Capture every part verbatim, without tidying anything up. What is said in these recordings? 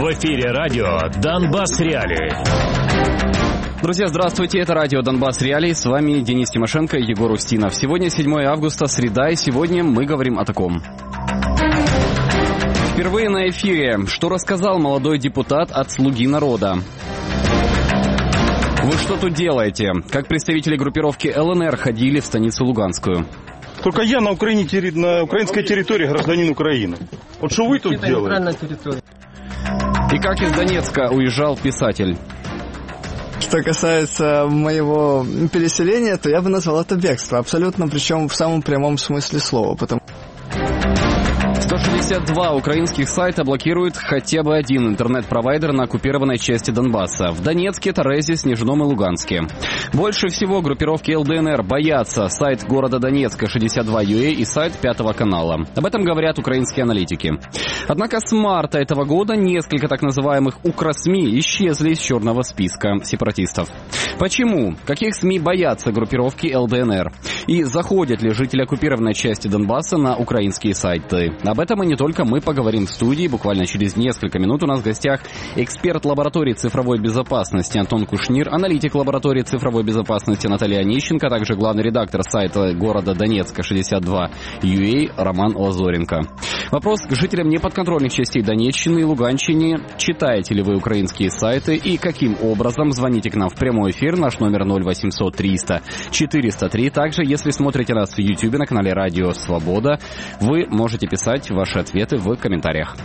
В эфире радио «Донбасс Реалии». Друзья, здравствуйте, это радио «Донбасс Реалии», с вами Денис Тимошенко и Егор Устинов. Сегодня седьмое августа, среда, и сегодня мы говорим о таком. Впервые на эфире. Что рассказал молодой депутат от «Слуги народа»? Вы что тут делаете? Как представители группировки ЛНР ходили в станицу Луганскую? Только я на, Украине, на украинской территории гражданин Украины. Вот что вы тут делаете? И как из Донецка уезжал писатель? Что касается моего переселения, то я бы назвал это бегство. Абсолютно, причем в самом прямом смысле слова. Потому... сто шестьдесят два украинских сайта блокирует хотя бы один интернет-провайдер на оккупированной части Донбасса. В Донецке, Торезі, Снежном и Луганске. Больше всего группировки ЛДНР боятся сайт города Донецка шестьдесят два ю а и сайт Пятого канала. Об этом говорят украинские аналитики. Однако с марта этого года несколько так называемых укрсми исчезли из черного списка сепаратистов. Почему? Каких СМИ боятся группировки ЛДНР? И заходят ли жители оккупированной части Донбасса на украинские сайты? Об этом и не только мы поговорим в студии. Буквально через несколько минут у нас в гостях эксперт лаборатории цифровой безопасности Антон Кушнир, аналитик лаборатории цифровой безопасности Наталья Онищенко, а также главный редактор сайта города Донецка шестьдесят два ю а Роман Лазоренко. Вопрос к жителям неподконтрольных частей Донеччины и Луганщины. Читаете ли вы украинские сайты и каким образом? Звоните к нам в прямой эфир. Наш номер ноль восемьсот триста четыреста три. Также, если смотрите нас в YouTube на канале Радио Свобода, вы можете писать ваши ответы в комментариях.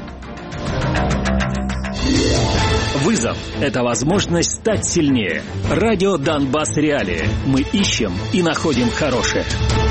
Вызов – это возможность стать сильнее. Радио «Донбасс Реалии». Мы ищем и находим хорошее.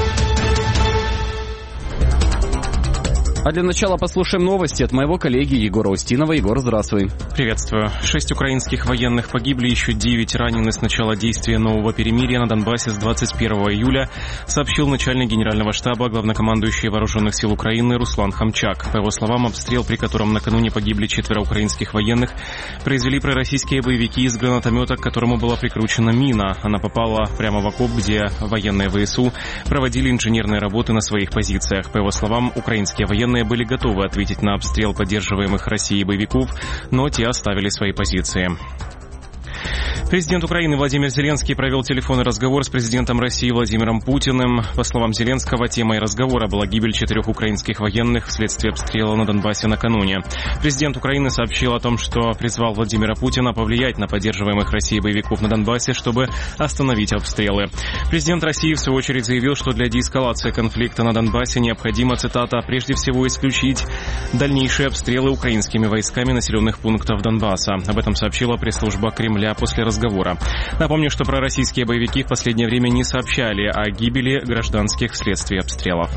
А для начала послушаем новости от моего коллеги Егора Устинова. Егор, здравствуй. Приветствую. Шесть украинских военных погибли, еще девять ранены с начала действия нового перемирия на Донбассе с двадцать первого июля, сообщил начальник генерального штаба, главнокомандующий вооруженных сил Украины Руслан Хамчак. По его словам, обстрел, при котором накануне погибли четверо украинских военных, произвели пророссийские боевики из гранатомета, к которому была прикручена мина. Она попала прямо в окоп, где военные ВСУ проводили инженерные работы на своих позициях. По его словам, украинские военные были готовы ответить на обстрел поддерживаемых Россией боевиков, но те оставили свои позиции. Президент Украины Владимир Зеленский провел телефонный разговор с президентом России Владимиром Путиным. По словам Зеленского, темой разговора была гибель четырех украинских военных вследствие обстрела на Донбассе накануне. Президент Украины сообщил о том, что призвал Владимира Путина повлиять на поддерживаемых Россией боевиков на Донбассе, чтобы остановить обстрелы. Президент России, в свою очередь, заявил, что для деэскалации конфликта на Донбассе необходимо, цитата, «прежде всего исключить дальнейшие обстрелы украинскими войсками населенных пунктов Донбасса». Об этом сообщила пресс-служба Кремля после разговора. разговора. Напомню, что пророссийские боевики в последнее время не сообщали о гибели гражданских вследствие обстрелов.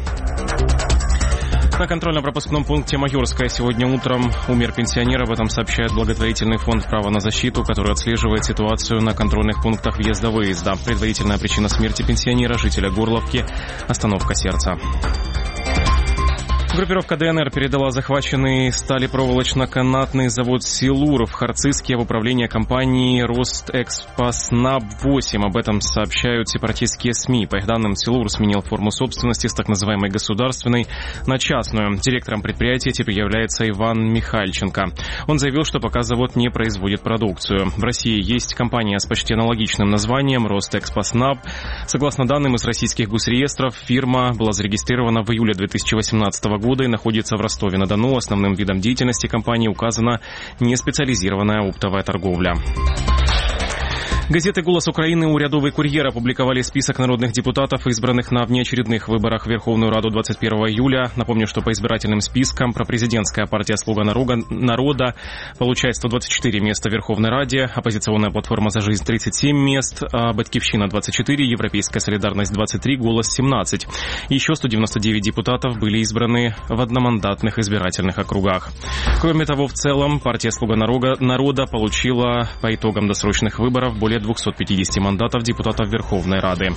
На контрольно-пропускном пункте Майорская сегодня утром умер пенсионер. Об этом сообщает благотворительный фонд «Право на защиту», который отслеживает ситуацию на контрольных пунктах въезда-выезда. Предварительная причина смерти пенсионера, жителя Горловки – остановка сердца. Группировка ДНР передала захваченный сталепроволочно-канатный завод «Силур» в Харциске в управление компании «Ростэкспоснаб восемь». Об этом сообщают сепаратистские СМИ. По их данным, «Силур» сменил форму собственности с так называемой государственной на частную. Директором предприятия теперь является Иван Михальченко. Он заявил, что пока завод не производит продукцию. В России есть компания с почти аналогичным названием «Ростэкспоснаб». Согласно данным из российских госреестров, фирма была зарегистрирована в июле две тысячи восемнадцатого года и находится в Ростове-на-Дону. Основным видом деятельности компании указана неспециализированная оптовая торговля. Газеты «Голос Украины» и «Урядовый курьер» опубликовали список народных депутатов, избранных на внеочередных выборах в Верховную Раду двадцать первого июля. Напомню, что по избирательным спискам пропрезидентская партия «Слуга народа» получает сто двадцать четыре места в Верховной Раде, оппозиционная платформа «За жизнь» тридцать семь мест, «Батькивщина» двадцать четыре, «Европейская солидарность» двадцать три, «Голос» семнадцать. Еще сто девяносто девять депутатов были избраны в одномандатных избирательных округах. Кроме того, в целом партия «Слуга народа» получила по итогам досрочных выборов более двухсот пятидесяти мандатов депутатов Верховной Рады.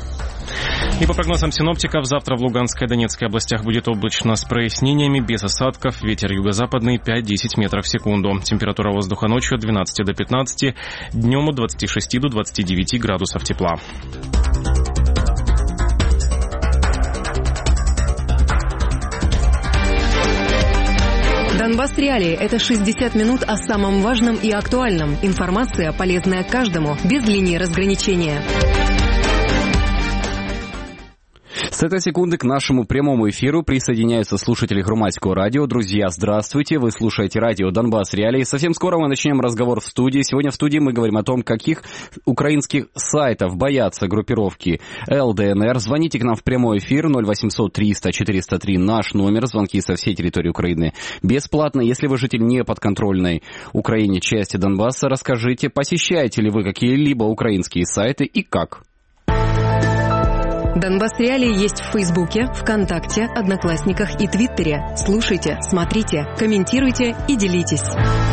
И по прогнозам синоптиков, завтра в Луганской и Донецкой областях будет облачно с прояснениями, без осадков, ветер юго-западный пять-десять метров в секунду. Температура воздуха ночью от двенадцати до пятнадцати, днем от двадцати шести до двадцати девяти градусов тепла. Донбасс Реалии – это шестьдесят минут о самом важном и актуальном. Информация, полезная каждому, без линии разграничения. С этой секунды к нашему прямому эфиру присоединяются слушатели Громадского радио. Друзья, здравствуйте, вы слушаете радио Донбасс Реалии. Совсем скоро мы начнем разговор в студии. Сегодня в студии мы говорим о том, каких украинских сайтов боятся группировки эл дэ эн эр. Звоните к нам в прямой эфир ноль восемьсот триста четыреста три, наш номер, звонки со всей территории Украины бесплатно. Если вы житель неподконтрольной Украине части Донбасса, расскажите, посещаете ли вы какие-либо украинские сайты и как? Донбасс Реалии есть в Фейсбуке, ВКонтакте, Одноклассниках и Твиттере. Слушайте, смотрите, комментируйте и делитесь.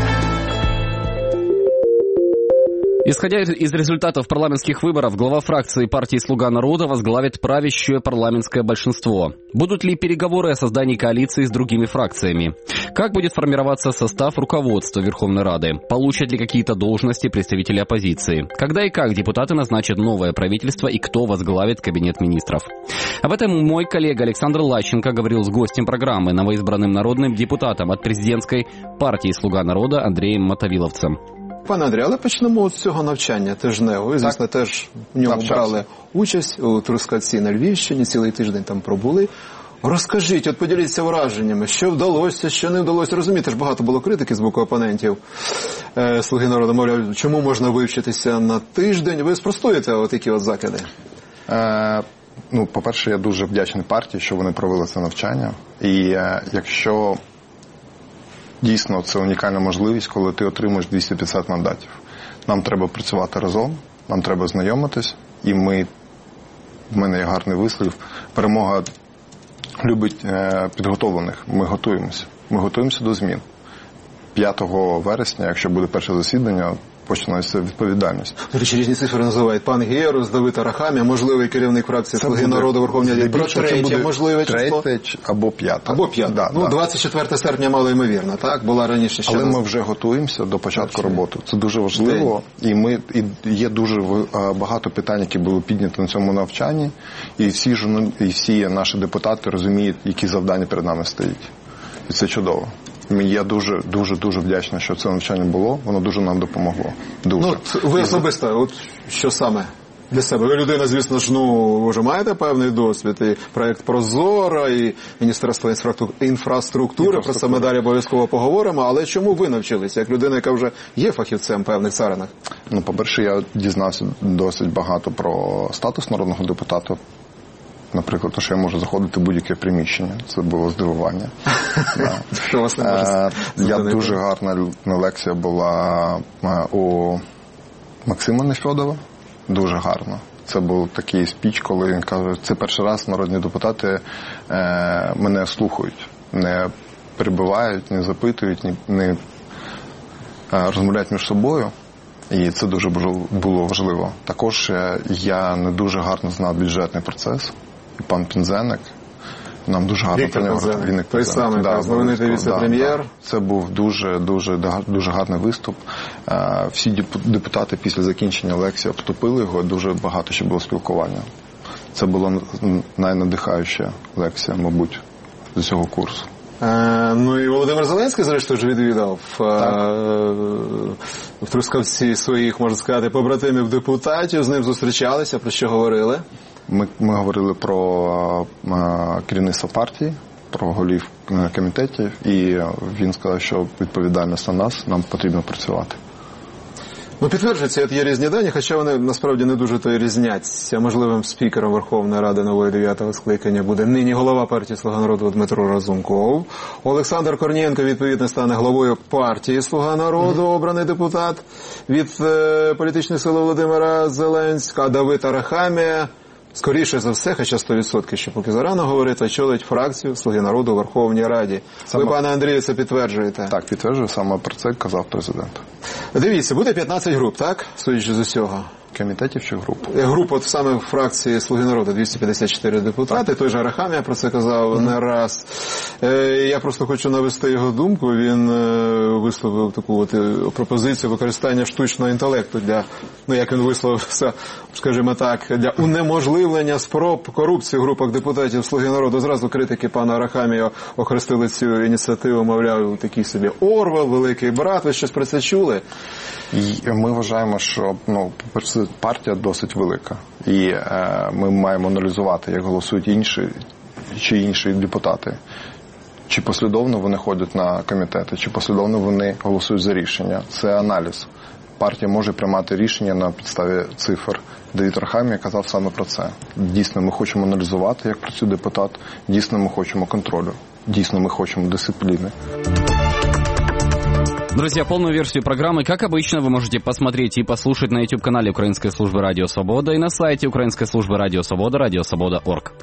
Исходя из результатов парламентских выборов, глава фракции партии «Слуга народа» возглавит правящее парламентское большинство. Будут ли переговоры о создании коалиции с другими фракциями? Как будет формироваться состав руководства Верховной Рады? Получат ли какие-то должности представители оппозиции? Когда и как депутаты назначат новое правительство и кто возглавит кабинет министров? Об этом мой коллега Александр Лащенко говорил с гостем программы, новоизбранным народным депутатом от президентской партии «Слуга народа» Андреем Мотовиловцем. Пане Андрій, але почнемо з цього навчання тижневого. Ви, звісно, теж в ньому брали участь у Трускавці на Львівщині, цілий тиждень там пробули. Розкажіть, от поділіться враженнями, що вдалося, що не вдалося. Розумієте, ж багато було критики з боку опонентів е, «Слуги народу», мовляв, чому можна вивчитися на тиждень. Ви спростуєте отакі от закиди? Е, ну, по-перше, я дуже вдячний партії, що вони провели це навчання. І е, якщо... Дійсно, це унікальна можливість, коли ти отримуєш двісті п'ятдесят мандатів. Нам треба працювати разом, нам треба знайомитись, і ми, в мене є гарний вислів, перемога любить е, підготовлених. Ми готуємося. Ми готуємося до змін. п'ятого вересня, якщо буде перше засідання, починається відповідальність. До речі, різні цифри називають. Пан Герус, Давид Арахамія, можливий керівник фракції «Слуги народу» Верховній Раді. Про третє, можливе число. Третє або п'яте. Або п'яте. Да, ну, да. двадцять четвертого серпня мало ймовірно, так? Була раніше ще. Але раз. Ми вже готуємося до початку роботи. Це дуже важливо. День. І ми і є дуже багато питань, які були підняті на цьому навчанні. І всі, журналі, і всі наші депутати розуміють, які завдання перед нами стоять. І це чудово. Я дуже, дуже, дуже вдячний, що це навчання було. Воно дуже нам допомогло. Дуже. Ну, ви особисто, от що саме для себе? Ви людина, звісно ж, ну, ви вже маєте певний досвід. І проєкт «Прозоро», і Міністерство інфраструктури. Про це ми далі обов'язково поговоримо. Але чому ви навчилися, як людина, яка вже є фахівцем в певних царинах? Ну, по-перше, я дізнався досить багато про статус народного депутата. Наприклад, що я можу заходити в будь-яке приміщення. Це було здивування. Я дуже гарна лекція була у Максима Нефьодова. Дуже гарно. Це був такий спіч, коли він каже, це перший раз народні депутати мене слухають. Не перебивають, не запитують, не розмовляють між собою. І це дуже було важливо. Також я не дуже гарно знав бюджетний процес. І пан Пінзеник, нам дуже гарно про нього говорити. Той самий, да, знаменитий віце-прем'єр. Да, да. Це був дуже, дуже, дуже гарний виступ. Всі депутати після закінчення лекції обступили його, дуже багато ще було спілкування. Це була найнадихаюча лекція, мабуть, з цього курсу. Е, ну і Володимир Зеленський, зрештою, ж відвідав е, в Трускавці своїх, можна сказати, побратимів депутатів, з ним зустрічалися, про що говорили? Ми, ми говорили про е, керівництво партії, про голів комітетів, і він сказав, що відповідальність на нас, нам потрібно працювати. Ну, підтверджується, є різні дані, хоча вони насправді не дуже то і різняться. Можливим спікером Верховної Ради нової дев'ятого скликання буде нині голова партії «Слуга народу» Дмитро Разумков. Олександр Корнієнко, відповідно, стане головою партії «Слуга народу», обраний депутат від е, політичної сили Володимира Зеленського. Давид Арахамія, скоріше за все, хоча сто відсотків ще поки зарано говорити, очолить фракцію «Слуги народу» у Верховній Раді. Саме... Ви, пане Андрію, це підтверджуєте? Так, підтверджую, саме про це казав президент. Дивіться, буде п'ятнадцять груп, так? Судячи з усього. комітетів чи груп? Груп, от саме в фракції «Слуги народу» двісті п'ятдесят чотири депутати, той же Арахамія про це казав mm-hmm. не раз. Я просто хочу навести його думку, він висловив таку от пропозицію використання штучного інтелекту для, ну як він висловився, скажімо так, для унеможливлення спроб корупції в групах депутатів «Слуги народу». Зразу критики пана Арахамія охрестили цю ініціативу, мовляв, такий собі Орвел, великий брат, ви щось про це чули? І ми вважаємо, що ну, партія досить велика. І е, ми маємо аналізувати, як голосують інші чи інші депутати. Чи послідовно вони ходять на комітети, чи послідовно вони голосують за рішення. Це аналіз. Партія може приймати рішення на підставі цифр. Давид Арахамія казав саме про це. Дійсно, ми хочемо аналізувати, як працює депутат. Дійсно, ми хочемо контролю. Дійсно, мы хотим дисциплины. Друзья, полную версию программы, как обычно, вы можете посмотреть и послушать на YouTube-канале Украинской службы Радио Свобода и на сайте Украинской службы Радио Свобода, радиосвобода точка орг.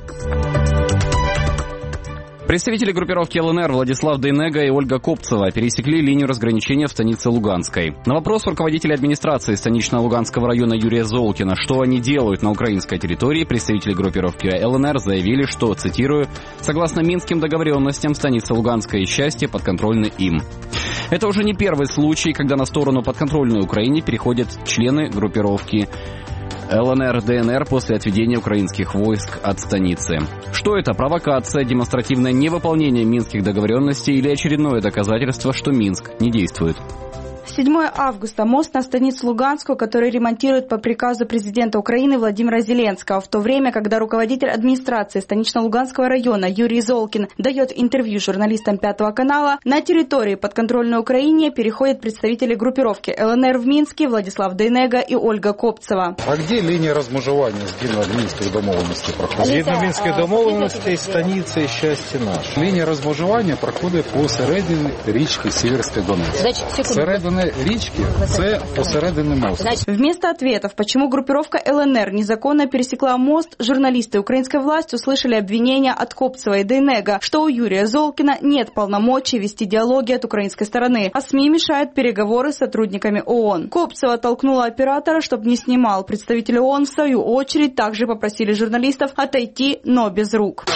Представители группировки ЛНР Владислав Дейнега и Ольга Копцева пересекли линию разграничения в станице Луганской. На вопрос руководителя администрации станично-Луганского района Юрия Золкина, что они делают на украинской территории, представители группировки ЛНР заявили, что, цитирую, «согласно минским договоренностям, станица Луганская и Счастье подконтрольны им». Это уже не первый случай, когда на сторону подконтрольной Украине переходят члены группировки ЛНР, ДНР после отведения украинских войск от станицы. Что это? Провокация, демонстративное невыполнение минских договоренностей или очередное доказательство, что Минск не действует? седьмого августа. Мост на станицу Луганскую, который ремонтируют по приказу президента Украины Владимира Зеленского. В то время, когда руководитель администрации станично-Луганского района Юрий Золкин дает интервью журналистам Пятого канала, на территории подконтрольной Украине переходят представители группировки ЛНР в Минске Владислав Дейнега и Ольга Копцева. А где линия размежевания згідно Мінських домовленостей проходит? Згідно Мінських домовленостей станица и Счастье наше. Линия размежевания проходит посередині річки Сіверський Донець. Середини річки – це посередині мост. Вместо ответов, почему группировка ЛНР незаконно пересекла мост, журналисты украинской власти услышали обвинения от Копцева и Дейнега, что у Юрия Золкина нет полномочий вести диалоги от украинской стороны, а СМИ мешают переговоры с сотрудниками ООН. Копцева толкнула оператора, чтобы не снимал. Представители ООН, в свою очередь, также попросили журналистов отойти, но без рук.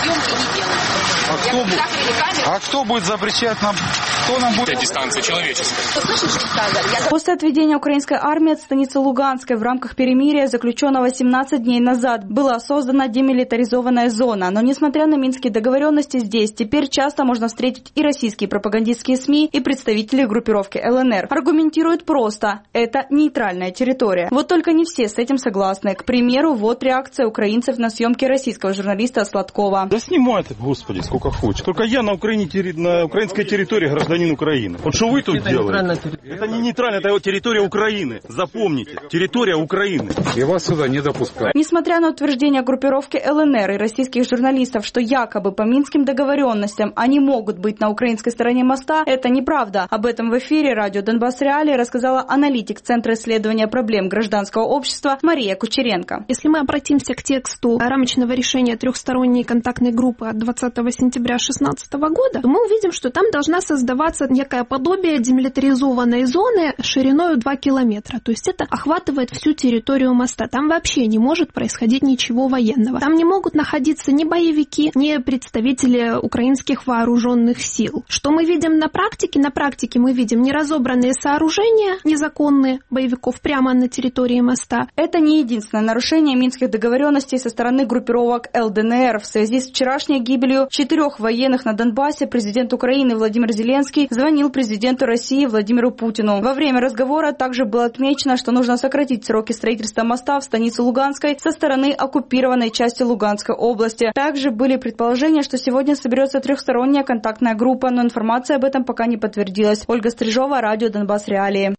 А кто, а кто будет запрещать нам? Кто нам будет? Дистанция человеческая. После отведения украинской армии от станицы Луганской в рамках перемирия, заключенного семнадцать дней назад, была создана демилитаризованная зона. Но несмотря на минские договоренности, здесь теперь часто можно встретить и российские пропагандистские СМИ, и представителей группировки ЛНР. Аргументируют просто – это нейтральная территория. Вот только не все с этим согласны. К примеру, вот реакция украинцев на съемки российского журналиста Сладкова. Да снимай ты, господи, сколько хочешь. Только я на, Украине, на украинской территории гражданин Украины. Вот что вы тут это делаете? Это не нейтральная, это территория Украины. Запомните, территория Украины. И вас сюда не допускают. Несмотря на утверждения группировки ЛНР и российских журналистов, что якобы по минским договоренностям они могут быть на украинской стороне моста, это неправда. Об этом в эфире радио Донбасс Реалии рассказала аналитик Центра исследования проблем гражданского общества Мария Кучеренко. Если мы обратимся к тексту рамочного решения трехсторонней контактной группы от двадцатого сентября две тысячи шестнадцатого года, то мы увидим, что там должна создаваться некое подобие демилитаризованной зоны шириной два километра. То есть это охватывает всю территорию моста. Там вообще не может происходить ничего военного. Там не могут находиться ни боевики, ни представители украинских вооруженных сил. Что мы видим на практике? На практике мы видим неразобранные сооружения незаконные боевиков прямо на территории моста. Это не единственное нарушение минских договоренностей со стороны группировок ЛДНР. В связи с вчерашней гибелью четырех военных на Донбассе президент Украины Владимир Зеленский звонил президенту России Владимиру Путину. Во время разговора также было отмечено, что нужно сократить сроки строительства моста в станице Луганской со стороны оккупированной части Луганской области. Также были предположения, что сегодня соберется трехсторонняя контактная группа, но информация об этом пока не подтвердилась. Ольга Стрижова, радио Донбасс Реалии.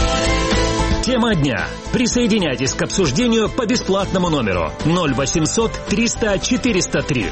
Тема дня. Присоединяйтесь к обсуждению по бесплатному номеру ноль восемьсот триста четыреста три.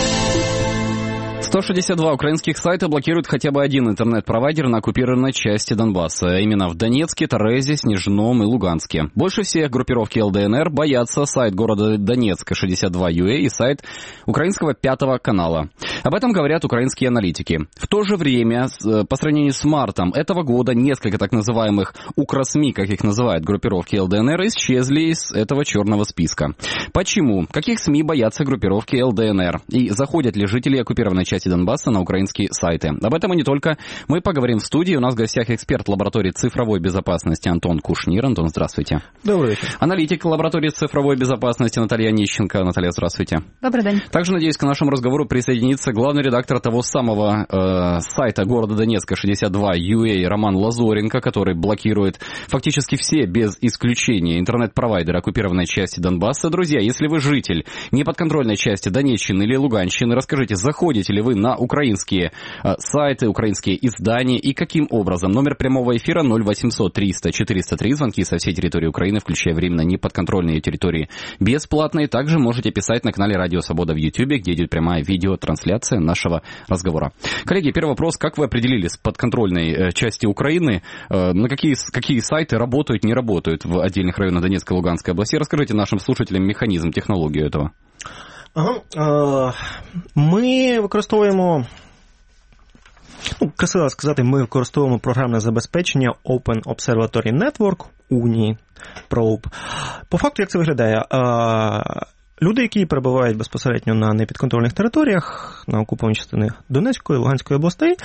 сто шестьдесят два украинских сайта блокируют хотя бы один интернет-провайдер на оккупированной части Донбасса, именно в Донецке, Торезе, Снежном и Луганске. Больше всех группировки ЛДНР боятся сайт города Донецка шестьдесят два ю а и сайт украинского Пятого канала. Об этом говорят украинские аналитики. В то же время, по сравнению с мартом этого года, несколько так называемых «укрсми», как их называют группировки ЛДНР, исчезли из этого черного списка. Почему? Каких СМИ боятся группировки ЛДНР? И заходят ли жители оккупированной части Донбасса на украинские сайты? Об этом и не только. Мы поговорим в студии. У нас в гостях эксперт лаборатории цифровой безопасности Антон Кушнир. Антон, здравствуйте. Добрый вечер. Аналитик лаборатории цифровой безопасности Наталья Нищенко. Наталья, здравствуйте. Добрый день. Также, надеюсь, к нашему разговору присоединится главный редактор того самого э, сайта города Донецка шестьдесят два ю эй Роман Лазоренко, который блокирует фактически все, без исключения, интернет-провайдеры оккупированной части Донбасса. Друзья, если вы житель неподконтрольной части Донеччины или Луганщины, расскажите, заходите ли вы на украинские э, сайты, украинские издания и каким образом? Номер прямого эфира ноль восемьсот триста четыреста три, звонки со всей территории Украины, включая временно неподконтрольные территории, бесплатные. Также можете писать на канале Радио Свобода в Ютьюбе, где идет прямая видеотрансляция нашего разговора. Коллеги, первый вопрос. Как вы определили с подконтрольной э, части Украины, э, на какие, какие сайты работают, не работают в отдельных районах Донецкой и Луганской области? Расскажите нашим слушателям механізм, технологію этого. Ага. Ми використовуємо, ну, красиво сказати, ми використовуємо програмне забезпечення Open Observatory Network, уні, прооб. По факту, як це виглядає? Люди, які перебувають безпосередньо на непідконтрольних територіях, на окупованій частині Донецької, Луганської областей,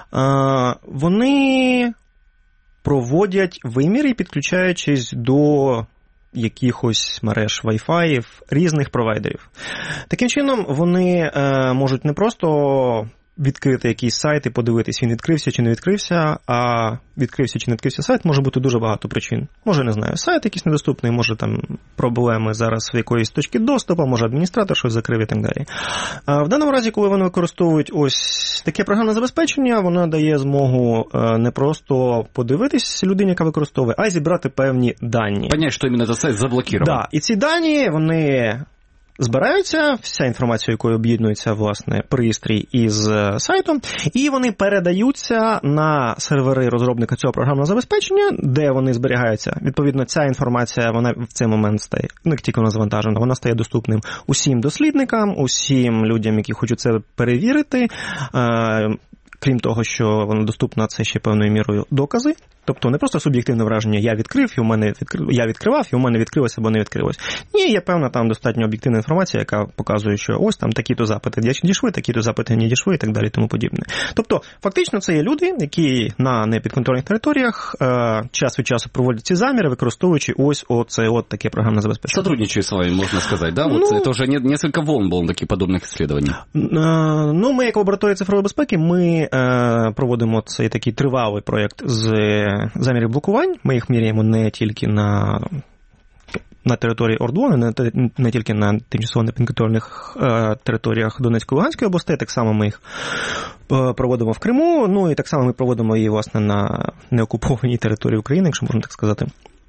вони проводять виміри, підключаючись до якихось мереж Wi-Fi різних провайдерів. Таким чином, вони можуть не просто відкрити якийсь сайт і подивитись, він відкрився чи не відкрився, а відкрився чи не відкрився сайт може бути дуже багато причин. Може, не знаю, сайт якийсь недоступний, може там проблеми зараз в якоїсь точки доступу, може адміністратор щось закрив і так далі. А в даному разі, коли вони використовують ось таке програмне забезпечення, воно дає змогу не просто подивитись людині, яка використовує, а й зібрати певні дані. Понять, що іменно цей сайт заблокований. Да, і ці дані, вони збираються, вся інформація, якою об'єднується, власне, пристрій із сайтом, і вони передаються на сервери розробника цього програмного забезпечення, де вони зберігаються. Відповідно, ця інформація, вона в цей момент стає, не тільки вона завантажена, вона стає доступним усім дослідникам, усім людям, які хочуть це перевірити. Крім того, що вона доступна, це ще певною мірою докази. Тобто не просто суб'єктивне враження, я відкрив, і у мене відкрив, я відкривав, і у мене відкрилося або не відкрилось. Ні, є певна там достатньо об'єктивна інформація, яка показує, що ось там такі-то запити дійшли, такі-то запити не дійшли і так далі, тому подібне. Тобто, фактично, це є люди, які на непідконтрольних територіях е, час від часу проводять ці заміри, використовуючи ось оце от таке програмне забезпечення. Сотрудничаю з вами, можна сказати, да? Ну, вот це вже несколько волн було таких подобних досліджень. Е, ну, ми, як лабораторія цифрової безпеки, ми е, проводимо цей такий тривалий проєкт з замірів блокувань. Ми їх міряємо не тільки на, на території Ордону, не, не тільки на тимчасово непідконтрольних е, територіях Донецької і Луганської областей, так само ми їх е, проводимо в Криму, ну і так само ми проводимо її, власне, на неокупованій території України, якщо можна так сказати.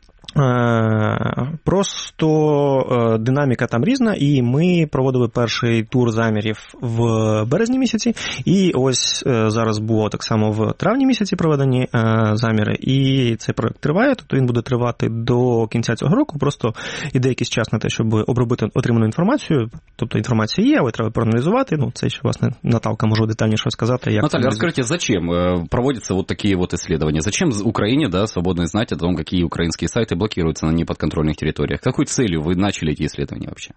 Просто динаміка там різна, і ми проводили перший тур замірів в березні місяці, і ось зараз було так само в травні місяці проведені заміри, і цей проект триває, тобто він буде тривати до кінця цього року, просто іде якийсь час на те, щоб обробити отриману інформацію, тобто інформація є, але треба проаналізувати, ну це ще, власне, Наталка може детальніше сказати. Як Наталья, расскажите, зачем проводятся вот такие вот исследования? Зачем Украине, да, свободно знать о том, какие украинские сайты блокируются на неподконтрольных территориях? Какой целью вы начали эти исследования вообще?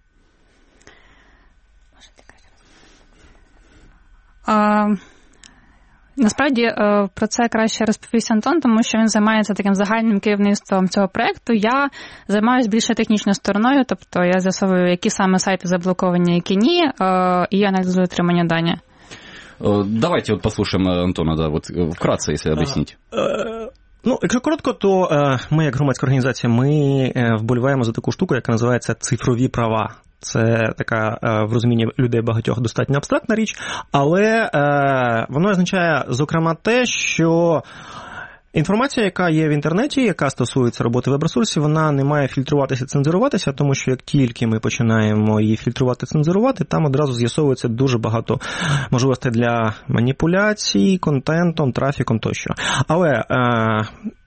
А, насправді про це краще розповість Антон, тому що він займається таким загальним керівництвом цього проєкту. Я займаюся більше технічною стороною, тобто я з'ясовую, які саме сайти заблоковані, які ні, і я аналізую отримання дані. Давайте вот послушаем Антона, да, вот вкратце, если объяснить. Ну, якщо коротко, то ми, як громадська організація, ми вболіваємо за таку штуку, яка називається цифрові права. Це така, в розумінні людей багатьох, достатньо абстрактна річ, але воно означає, зокрема, те, що інформація, яка є в інтернеті, яка стосується роботи веб-ресурсів, вона не має фільтруватися, цензуруватися, тому що як тільки ми починаємо її фільтрувати, цензурувати, там одразу з'ясовується дуже багато можливостей для маніпуляцій, контентом, трафіком тощо. Але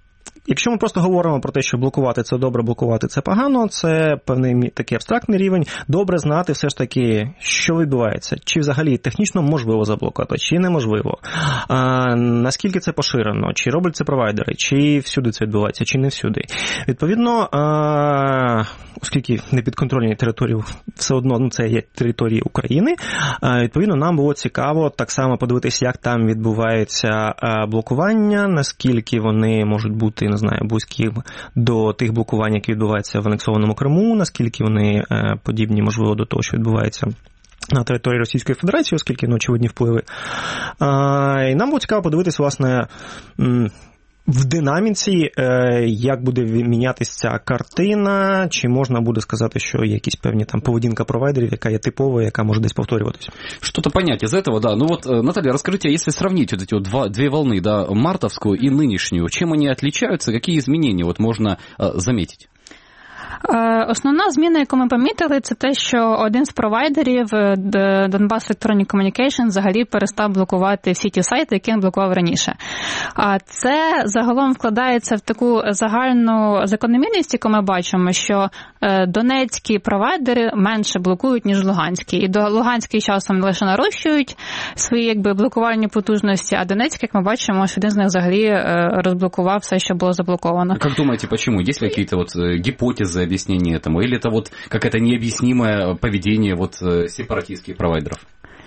якщо ми просто говоримо про те, що блокувати це добре, блокувати це погано, це певний такий абстрактний рівень. Добре знати все ж таки, що відбувається. Чи взагалі технічно можливо заблокувати, чи неможливо. А, наскільки це поширено, чи роблять це провайдери, чи всюди це відбувається, чи не всюди. Відповідно, а, оскільки непідконтрольні території все одно, ну, це є території України, а, відповідно, нам було цікаво так само подивитися, як там відбувається блокування, наскільки вони можуть бути, не знаю, близькі до тих блокувань, які відбуваються в анексованому Криму, наскільки вони подібні, можливо, до того, що відбувається на території Російської Федерації, оскільки, ну, очевидні впливи. І нам було цікаво подивитися, власне, в динаміці, як буде мінятися ця картина, чи можна буде сказати, що є якісь певні там поведінка провайдерів, яка є типовою, яка може десь повторюватись. Что-то понять из этого, да. Ну вот, Наталья, расскажите, если сравнить вот эти вот два, две волны, да, мартовскую и нынешнюю, чем они отличаются, какие изменения вот можно э, заметить? Основна зміна, яку ми помітили, це те, що один з провайдерів, Donbas Electronic Communications, взагалі перестав блокувати всі ті сайти, які він блокував раніше. Це загалом вкладається в таку загальну закономірність, яку ми бачимо, що донецькі провайдери менше блокують, ніж луганські. І до луганські часом лише нарощують свої, якби, блокувальні потужності, а донецькі, як ми бачимо, що один з них взагалі розблокував все, що було заблоковано. Как думаете, почему? Есть ли какие-то вот гипотезы объяснения этому? Или это вот какое-то необъяснимое поведение вот сепаратистских провайдеров?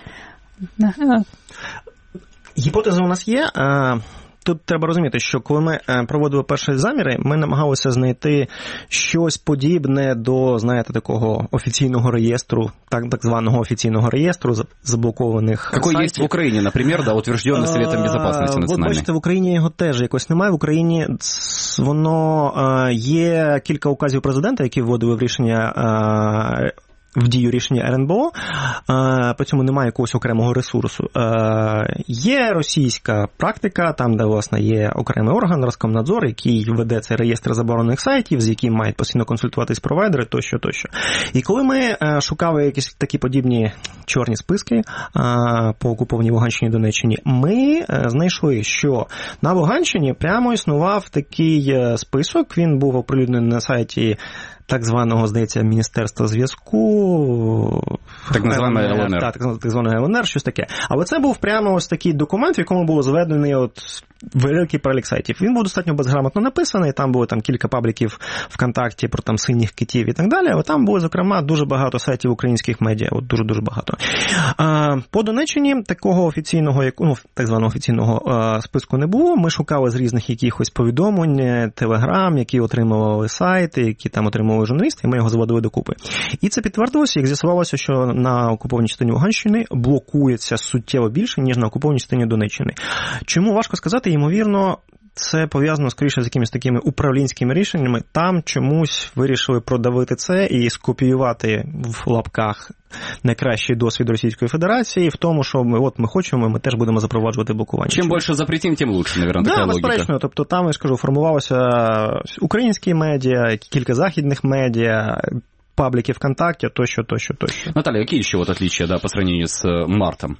Гіпотеза у нас є. Тут треба розуміти, що коли ми проводили перші заміри, ми намагалися знайти щось подібне до, знаєте, такого офіційного реєстру, так, так званого офіційного реєстру заблокованих Какой сайтів. есть в Україні, наприклад, да, утверждений Советом Безопасности національної? От бачите, в Україні його теж якось немає. В Україні воно є кілька указів президента, які вводили в рішення в дію рішення ер ен бе о, по цьому немає якогось окремого ресурсу. Є російська практика, там, де, власне, є окремий орган, Роскомнадзор, який веде цей реєстр заборонених сайтів, з яким мають постійно консультуватись провайдери, тощо, тощо. І коли ми шукали якісь такі подібні чорні списки по окупованій Луганщині, Донеччині, ми знайшли, що на Луганщині прямо існував такий список, він був оприлюднений на сайті так званого, здається, Міністерства зв'язку. Так називаємо ел ен ер. Так, так званого ел ен ер, щось таке. Але це був прямо ось такий документ, в якому було зведений от великий перелік сайтів. Він був достатньо безграмотно написаний, там було там кілька пабліків ВКонтакті про там синіх китів і так далі, але там було, зокрема, дуже багато сайтів українських медіа, от дуже-дуже багато. А, по Донеччині такого офіційного, ну, так званого офіційного а, списку не було. Ми шукали з різних якихось повідомлень, телеграм, які отримували сайти, які там отримували журналісти, і ми його заводили докупи. І це підтвердилося, як з'ясувалося, що на окупованій частині Луганщини блокується суттєво більше, ніж на окупованій частині Донеччини. Чому, важко сказати, ймовірно, це пов'язано, скоріше, з якимись такими управлінськими рішеннями. Там чомусь вирішили продавити це і скопіювати в лапках найкращий досвід Російської Федерації в тому, що ми, от ми хочемо, ми теж будемо запроваджувати блокування. Чим більше запретим, тим лучше, мабуть, така да, логіка. Так, безперечно. Тобто там, я скажу, формувалося українські медіа, кілька західних медіа, пабліки ВКонтакті, тощо, тощо, тощо. Наталя, які ще от отличия, да, по сравнению з мартом?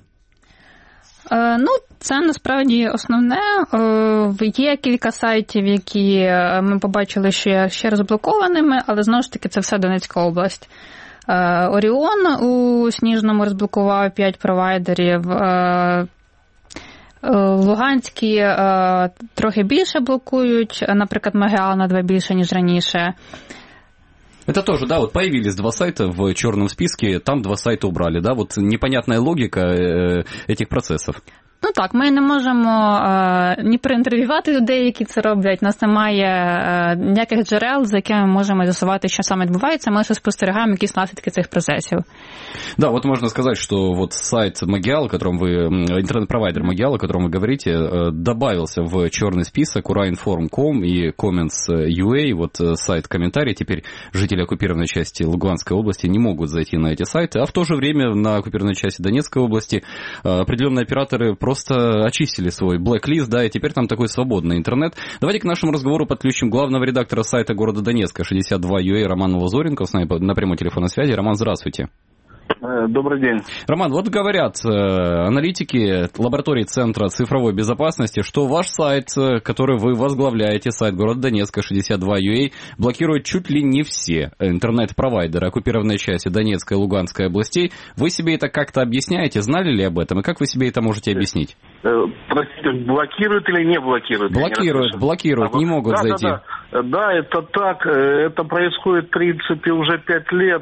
Ну, це насправді основне. Є кілька сайтів, які ми побачили, що є ще розблокованими, але знову ж таки це все Донецька область. Оріон у Сніжному розблокував п'ять провайдерів. Луганські трохи більше блокують, наприклад, Мегеал на два більше, ніж раніше. Это тоже, да, вот появились два сайта в черном списке, там два сайта убрали, да, вот непонятная логика этих процессов. Ну так, ми не можемо е, ні проінтерв'ювати людей, які це роблять. У нас немає е, ніяких джерел, за якими ми можемо з'ясувати, що саме відбувається. Ми лише спостерігаємо якісь наслідки цих процесів. Да, вот можно сказать, что вот сайт Magial, о котором вы, интернет-провайдер Magial, о котором вы говорите, добавился в черный список urainform точка ком и comments точка ю а. Вот сайт комментарий. Теперь жители оккупированной части Луганской области не могут зайти на эти сайты, а в то же время на оккупированной части Донецкой области определенные операторы просто очистили свой блэк-лист, да, и теперь там такой свободный интернет. Давайте к нашему разговору подключим главного редактора сайта города Донецка шестьдесят два ю а Романа Лазоренко с нами на прямой телефонной связи. Роман, здравствуйте. Добрый день. Роман, вот говорят аналитики лаборатории Центра цифровой безопасности, что ваш сайт, который вы возглавляете, сайт города Донецка шестьдесят два ю эй, блокирует чуть ли не все интернет-провайдеры оккупированной части Донецкой и Луганской областей. Вы себе это как-то объясняете? Знали ли об этом? И как вы себе это можете объяснить? Простите, блокируют или не блокируют? Блокируют, не блокируют, не могут да, зайти. Да, да. да, это так. Это происходит, в принципе, уже пять лет.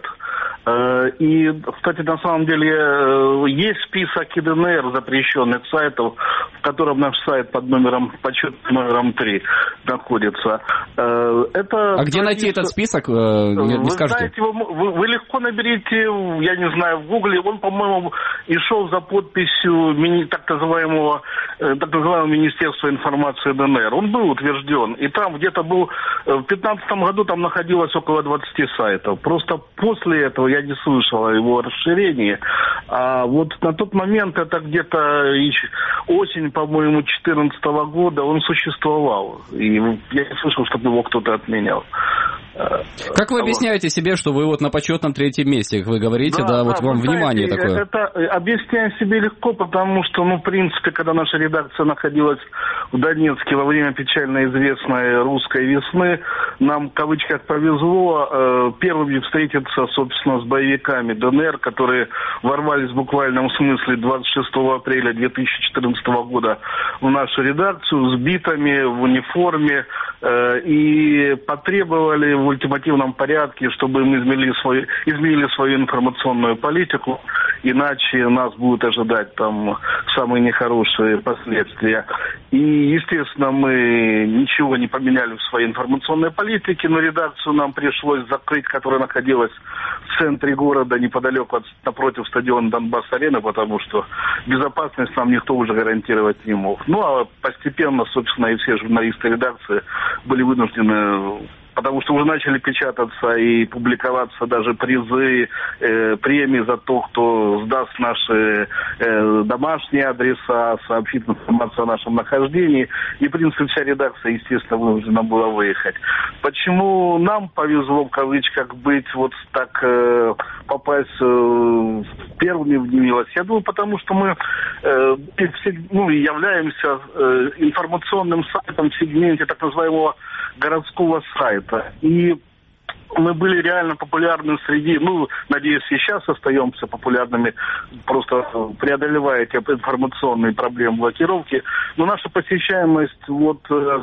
И, кстати, на самом деле есть список ИДНР запрещенных сайтов, в котором наш сайт под номером, почетным номером три находится. Это а где найти этот список? Не, не вы скажете? знаете, вы, вы легко наберите, я не знаю, в Гугле. Он, по-моему, и шел за подписью так называемого, так называемого Министерства информации ДНР. Он был утвержден. И там где-то был, в две тысячи пятнадцатом году там находилось около двадцати сайтов. Просто после этого я не слышал о его расширении. А вот на тот момент, это где-то осень, по-моему, две тысячи четырнадцатого года, он существовал. И я не слышал, чтобы его кто-то отменял. Как вы объясняете себе, что вы вот на почетном третьем месте, как вы говорите, да, да, да вот вам знаете, внимание такое? Это объясняю себе легко, потому что, ну, в принципе, когда наша редакция находилась в Донецке во время печально известной русской весны, нам, в кавычках, повезло э, первыми встретиться, собственно, с боевиками ДНР, которые ворвались в буквальном смысле двадцать шестого апреля две тысячи четырнадцатого года в нашу редакцию с битами в униформе э, и потребовали в ультимативном порядке, чтобы мы изменили свою, изменили свою информационную политику, иначе нас будут ожидать там самые нехорошие последствия. И, естественно, мы ничего не поменяли в своей информационной политике, но редакцию нам пришлось закрыть, которая находилась в центре города, неподалеку от, напротив стадиона Донбасс-Арена, потому что безопасность нам никто уже гарантировать не мог. Ну, а постепенно, собственно, и все журналисты редакции были вынуждены, потому что уже начали печататься и публиковаться даже призы, э, премии за то, кто сдаст наши э, домашние адреса, сообщит информацию о нашем нахождении. И, в принципе, вся редакция, естественно, вынуждена была выехать. Почему нам повезло, в кавычках, быть вот так, э, попасть э, первыми в Дневилась? Я думаю, потому что мы э, ну, являемся э, информационным сайтом в сегменте так называемого городского сайта. И мы были реально популярны среди, ну, надеюсь, и сейчас остаемся популярными, просто преодолевая эти информационные проблемы блокировки. Но наша посещаемость вот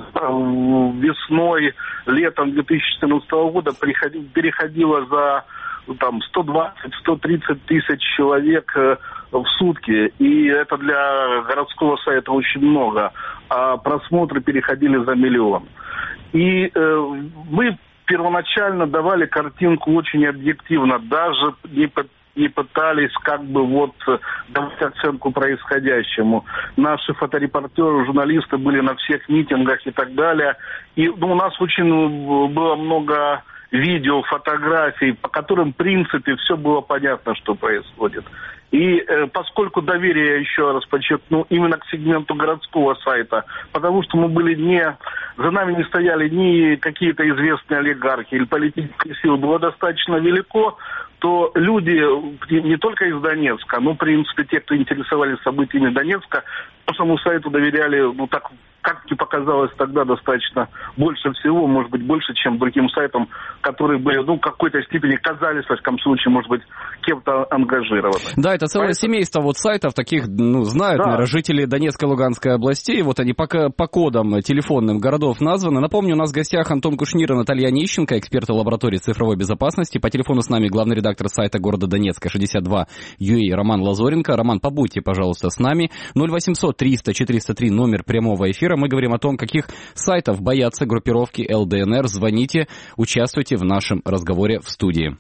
весной, летом две тысячи четырнадцатого года переходила за там сто двадцать - сто тридцать тысяч человек в сутки. И это для городского сайта очень много. А просмотры переходили за миллион. И э, мы первоначально давали картинку очень объективно, даже не, по, не пытались как бы вот давать оценку происходящему. Наши фоторепортеры, журналисты были на всех митингах и так далее. И ну, у нас очень было много видео, фотографий, по которым, в принципе, все было понятно, что происходит. И э, поскольку доверие, еще раз подчеркну, именно к сегменту городского сайта, потому что мы были не, за нами не стояли ни какие-то известные олигархи или политические силы, было достаточно велико, то люди не только из Донецка, но, в принципе, те, кто интересовались событиями Донецка, нашему сайту доверяли, ну, так, как мне показалось тогда, достаточно больше всего, может быть, больше, чем другим сайтам, которые были, ну, в какой-то степени казались, во всяком случае, может быть, кем-то ангажированы. Да, это целое Поэтому... семейство вот сайтов, таких, ну, знают, да. наверное, жители Донецкой и Луганской областей, вот они по, по кодам телефонным городов названы. Напомню, у нас в гостях Антон Кушнир и Наталья Онищенко, эксперты лаборатории цифровой безопасности. По телефону с нами главный редактор сайта города Донецка шестьдесят два ю эй Роман Лазоренко. Роман, побудьте, пожалуйста, с нами. ноль восемьсот триста четыреста три номер прямого эфира. Мы говорим о том, каких сайтов боятся группировки эл дэ эн эр. Звоните, участвуйте в нашем разговоре в студии.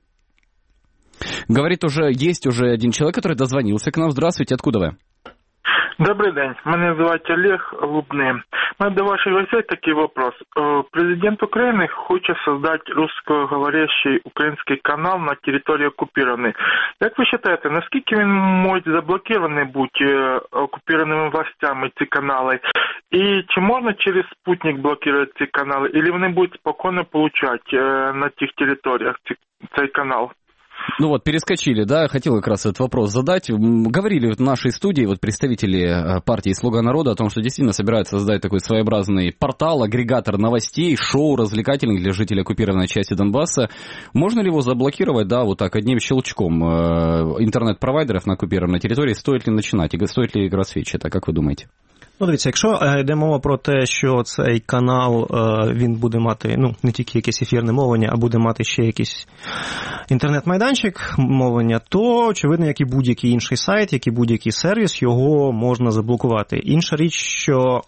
Говорит, уже есть уже один человек, который дозвонился к нам. Здравствуйте, откуда вы? Добрий день, мене звати Олег Лубний. У мене до ваших гостей такий вопрос. Президент України хоче создати русскоговорящий український канал на території окупованої. Як ви вважаєте, наскільки він може заблокований бути окупованими властями ці канали? І чи можна через спутник блокувати ці канали? Или вони будуть спокійно получати на тих територіях цей канал? Ну вот, перескочили, да, хотел как раз этот вопрос задать. Говорили в нашей студии вот представители партии «Слуга народа» о том, что действительно собираются создать такой своеобразный портал, агрегатор новостей, шоу развлекательных для жителей оккупированной части Донбасса. Можно ли его заблокировать, да, вот так, одним щелчком интернет-провайдеров на оккупированной территории? Стоит ли начинать? И стоит ли розсвідчити? Как вы думаете? Ну, дивіться, якщо йде мова про те, що цей канал, він буде мати, ну, не тільки якесь ефірне мовлення, а буде мати ще якийсь інтернет-майданчик мовлення, то, очевидно, як і будь-який інший сайт, як і будь-який сервіс, його можна заблокувати. Інша річ, що...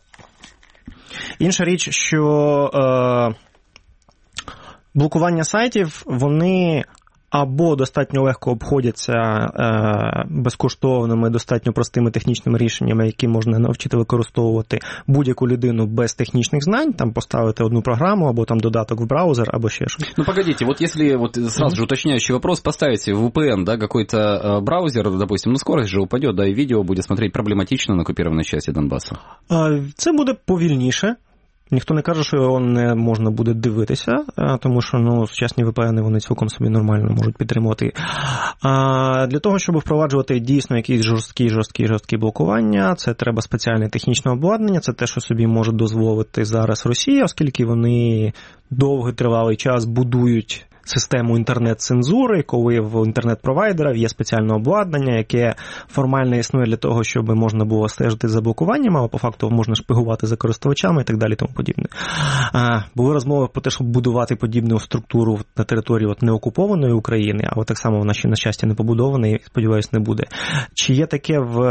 Інша річ, що е... блокування сайтів, вони... або достатньо легко обходяться е, безкоштовними, достатньо простими технічними рішеннями, які можна навчити використовувати будь-яку людину без технічних знань, там поставити одну програму, або там додаток в браузер, або ще щось. Ну, погодите, вот если, вот сразу же уточняющий вопрос, поставите в ви пи эн, да, какой-то браузер, допустим, ну, скорость же упадет, да, и видео будет смотреть проблематично на оккупированной части Донбасса. Це буде повільніше. Ніхто не каже, що його не можна буде дивитися, тому що, ну, сучасні ви пі ен, вони цілком собі нормально можуть підтримувати. А для того, щоб впроваджувати дійсно якісь жорсткі, жорсткі, жорсткі блокування, це треба спеціальне технічне обладнання, це те, що собі може дозволити зараз Росія, оскільки вони довгий тривалий час будують систему інтернет-цензури, коли в інтернет-провайдерів є спеціальне обладнання, яке формально існує для того, щоб можна було стежити за блокуванням, а по факту можна шпигувати за користувачами і так далі тому подібне. А, були розмови про те, щоб будувати подібну структуру на території от неокупованої України, а от так само вона ще, на щастя, не побудована і, сподіваюся, не буде. Чи є таке в,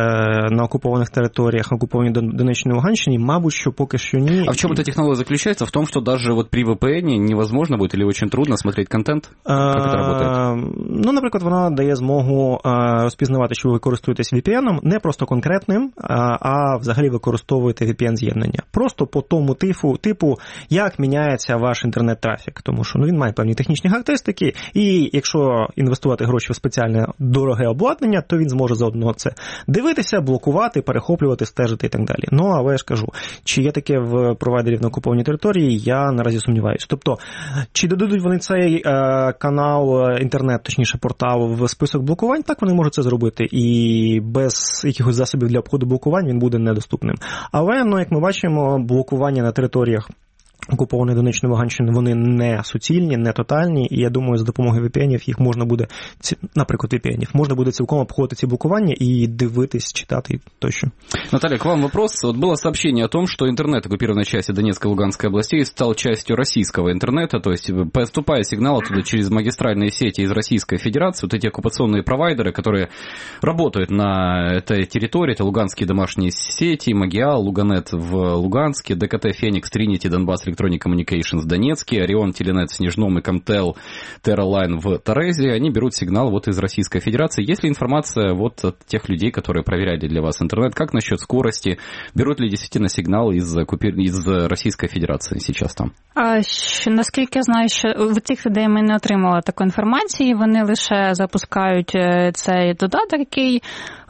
на окупованих територіях, на окупованій Донеччині і Луганщині? Мабуть, що поки що ні. А в чому ця технологія заключається? В тому, що навіть вот при ви пі ен невозможно буде, или очень трудно смотреть контент? Як це працює? Ну, наприклад, вона дає змогу розпізнавати, що ви користуєтесь ві пі ен, не просто конкретним, а взагалі використовуєте ві пі ен-з'єднання. Просто по тому типу, типу як міняється ваш інтернет-трафік. Тому що, ну, він має певні технічні характеристики, і якщо інвестувати гроші в спеціальне дороге обладнання, то він зможе заодно це дивитися, блокувати, перехоплювати, стежити і так далі. Ну, але я ж кажу, чи є таке в провайдерів на окупованій території, я наразі сумніваюся. Тобто, чи додадуть вони цей е, канал, інтернет, точніше портал в список блокувань, так вони можуть це зробити. І без якихось засобів для обходу блокувань він буде недоступним. Але, ну, як ми бачимо, блокування на територіях окупованої Донеччини, Луганщини, вони не суцільні, не тотальні, і я думаю, за допомогою ві пі ен-ів їх можна буде, наприклад, ві пі ен-ів, можна буде цілком обходити ці блокування и дивитись, читать тощо. Наталья, к вам вопрос. Вот было сообщение о том, что интернет оккупированной части Донецкой и Луганской областей стал частью российского интернета, то есть поступая сигнал оттуда через магистральные сети из Российской Федерации, вот эти оккупационные провайдеры, которые работают на этой территории, это луганские домашние сети, Магиал, Луганет в Луганске, ДКТ «Феникс», Тринити, Донбасс Electronic Communications в Донецке, Орион, Теленет в Снежном и Комтел, Терралайн в Торрезе, они берут сигнал вот из Российской Федерации. Есть ли информация вот от тех людей, которые проверяли для вас интернет, как насчет скорости, берут ли действительно сигнал из, из Российской Федерации сейчас там? А, що, наскільки я знаю, що в цих людей ми не отримали такої інформації, вони лише запускають цей додаток, який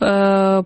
е,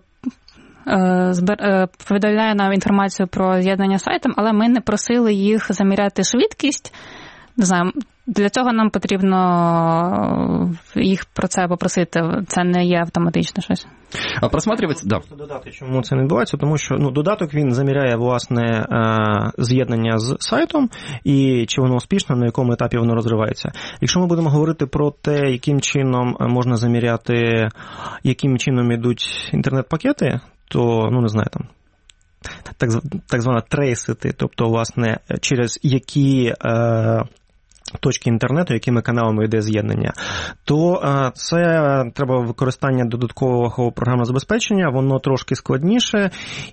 повідомляє нам інформацію про з'єднання з сайтом, але ми не просили їх заміряти швидкість. Не знаю, для цього нам потрібно їх про це попросити. Це не є автоматично щось. А просматривається, да. Додати, чому це не відбувається, тому що, ну, додаток, він заміряє, власне, з'єднання з сайтом і чи воно успішно, на якому етапі воно розривається. Якщо ми будемо говорити про те, яким чином можна заміряти, яким чином йдуть інтернет-пакети, то, ну, не знаю, там, так, так звана трейсити, тобто, власне, через які е, точки інтернету, якими каналами йде з'єднання, то е, це треба використання додаткового програмного забезпечення, воно трошки складніше,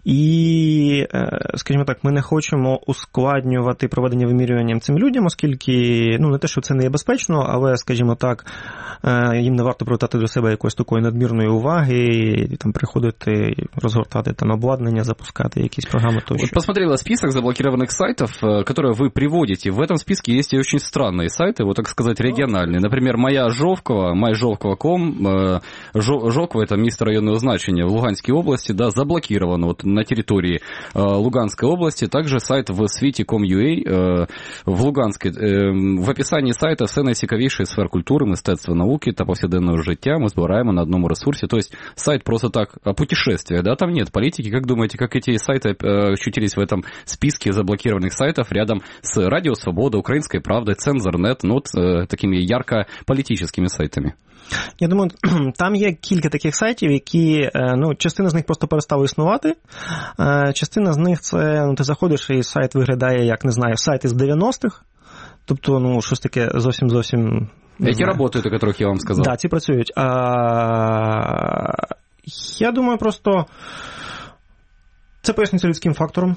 і, е, скажімо так, ми не хочемо ускладнювати проведення вимірювання цим людям, оскільки, ну, не те, що це не є безпечно, але, скажімо так, е, їм не варто привертати до себе якоїсь такої надмірної уваги, і там приходити, розгортати там обладнання, запускати якісь програми тощо. Вот посмотрела список заблокированных сайтов, которые вы приводите. В этом списке есть и очень странные странные сайты, вот так сказать, региональные. Например, моя Жовкова, myжовкова точка ком, Жовкова — это место районного значения в Луганской области, да, заблокировано вот на территории Луганской области. Также сайт в світі точка ком точка ю а в Луганской. В описании сайта все найцікавіше сфер культури, мистецтва, науки та повсякденного життя мы збираємо на одном ресурсе. То есть сайт просто так, путешествия, да, там нет политики. Как думаете, как эти сайты очутились в этом списке заблокированных сайтов рядом с Радио Свобода, Украинской правдой, Цензор.нет, ну, от, э, такими ярко-політичними сайтами? Я думаю, там є кілька таких сайтів, які, ну, частина з них просто перестала існувати, частина з них це, ну, ти заходиш і сайт виглядає, як, не знаю, сайт із дев'яностих, тобто, ну, щось таке зовсім-зовсім... Эти работают, о которых я вам сказал. Да, ці працюють. А, я думаю, просто це пояснюється людським фактором.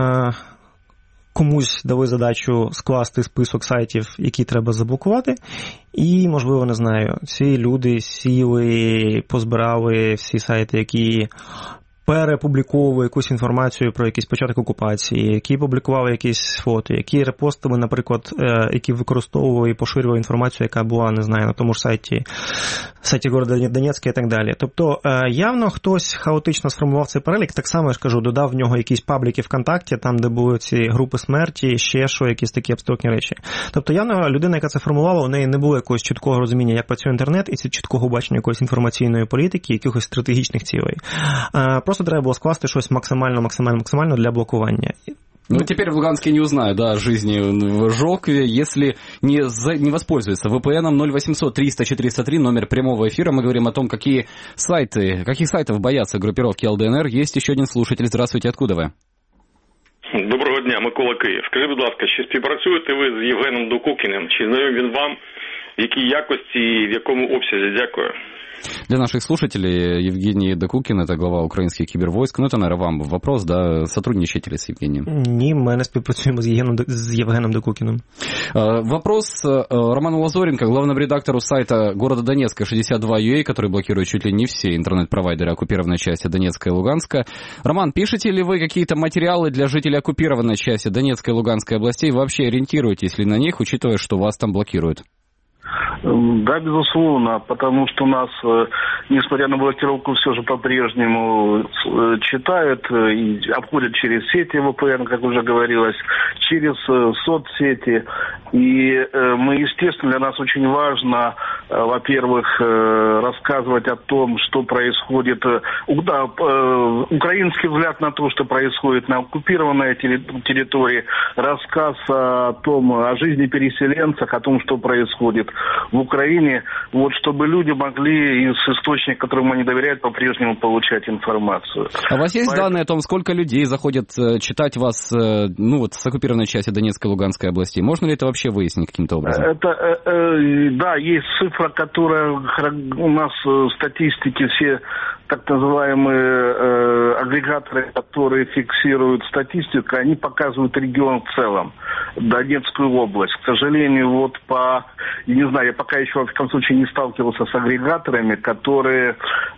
Комусь дали задачу скласти список сайтів, які треба заблокувати, і, можливо, не знаю, ці люди сіли, позбирали всі сайти, які перепубліковували якусь інформацію про якийсь початок окупації, які публікували якісь фото, які репостили, наприклад, які використовували і поширювали інформацію, яка була, не знаю, на тому ж сайті, сайті города Донецька і так далі. Тобто, явно хтось хаотично сформував цей перелік, так само, я ж кажу, додав в нього якісь пабліки ВКонтакті, там, де були ці групи смерті, ще що, якісь такі абстрактні речі. Тобто, явно людина, яка це формувала, у неї не було якогось чіткого розуміння, як працює інтернет, і чіткого бачення якоїсь інформаційної політики, якихось стратегічних цілей. Просто треба було скласти щось максимально, максимально, максимально для блокування. Ну, теперь в Луганске не узнаю, да, о жизни в Жовкве, если не, за, не воспользуется вэ пэ эном ноль восемьсот триста четыреста три, номер прямого эфира. Мы говорим о том, какие сайты, каких сайтов боятся группировки эл дэ эн эр. Есть еще один слушатель. Здравствуйте, откуда вы? Доброго дня, Микола, Київ. Скажіть, будь ласка, чи співпрацюєте ви з Євгеном Докукіним? Чи знайомий він вам? В якій якості і в якому обсязі? Дякую. Для наших слушателей Евгений Докукин, это глава украинских кибервойск. Ну, это, наверное, вам вопрос, да, сотрудничаете ли с Евгением? Ні, ми не співпрацюємо з Євгеном, з Євгеном Докукиным. Вопрос Роману Лазоренко, главному редактору сайта города Донецка шестьдесят два ю эй, который блокирует чуть ли не все интернет-провайдеры оккупированной части Донецка и Луганска. Роман, пишете ли вы какие-то материалы для жителей оккупированной части Донецкой и Луганской областей? Вообще ориентируетесь ли на них, учитывая, что вас там блокируют? Да, безусловно, потому что нас, несмотря на блокировку, все же по-прежнему читают и обходят через сети вэ пэ эн, как уже говорилось, через соцсети. И мы, естественно, для нас очень важно, во-первых, рассказывать о том, что происходит, да, украинский взгляд на то, что происходит на оккупированной территории, рассказ о том, о жизни переселенцев, о том, что происходит в Украине, вот, чтобы люди могли из источников, которым они доверяют, по-прежнему получать информацию. А у вас есть Поэтому... данные о том, сколько людей заходят читать вас, ну, вот, с оккупированной части Донецкой и Луганской областей? Можно ли это вообще выяснить каким-то образом? Это, э, э, да, есть цифра, которая у нас в статистике, все так называемые э, агрегаторы, которые фиксируют статистику, они показывают регион в целом, Донецкую область. К сожалению, вот по, не знаю, я пока еще, в каком случае, не сталкивался с агрегаторами, которые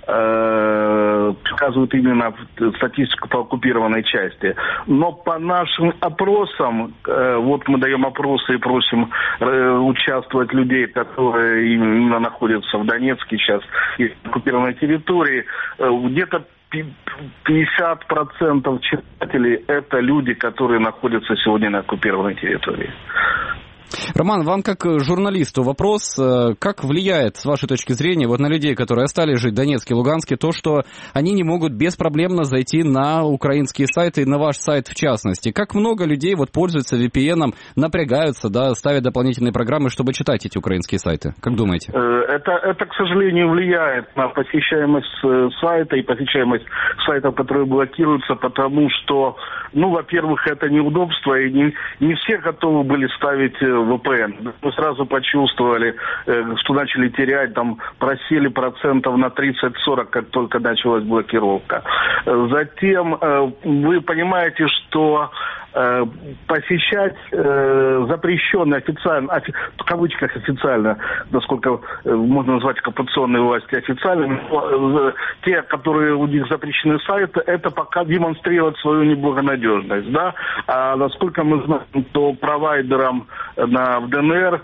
э, показывают именно статистику по оккупированной части. Но по нашим опросам, э, вот мы даем опросы и просим э, участвовать людей, которые именно находятся в Донецке сейчас и оккупированной территории, э, где-то пятьдесят процентов читателей – это люди, которые находятся сегодня на оккупированной территории. Роман, вам как журналисту вопрос, как влияет, с вашей точки зрения, вот на людей, которые остались жить в Донецке и Луганске, то, что они не могут беспроблемно зайти на украинские сайты, и на ваш сайт в частности. Как много людей вот пользуются ви пи эн, напрягаются, да, ставят дополнительные программы, чтобы читать эти украинские сайты? Как думаете? Это, это, к сожалению, влияет на посещаемость сайта и посещаемость сайтов, которые блокируются, потому что, ну, во-первых, это неудобство, и не, не все готовы были ставить вэ пэ эн. Мы сразу почувствовали, что начали терять, там просели процентов на тридцать-сорок, как только началась блокировка. Затем вы понимаете, что э, посещать э, запрещенные официально, офи, в кавычках официально, насколько э, можно назвать оккупационные власти официальными, э, те, которые у них запрещены сайты, это пока демонстрировать свою неблагонадежность, да, а насколько мы знаем, то провайдерам на, в ДНР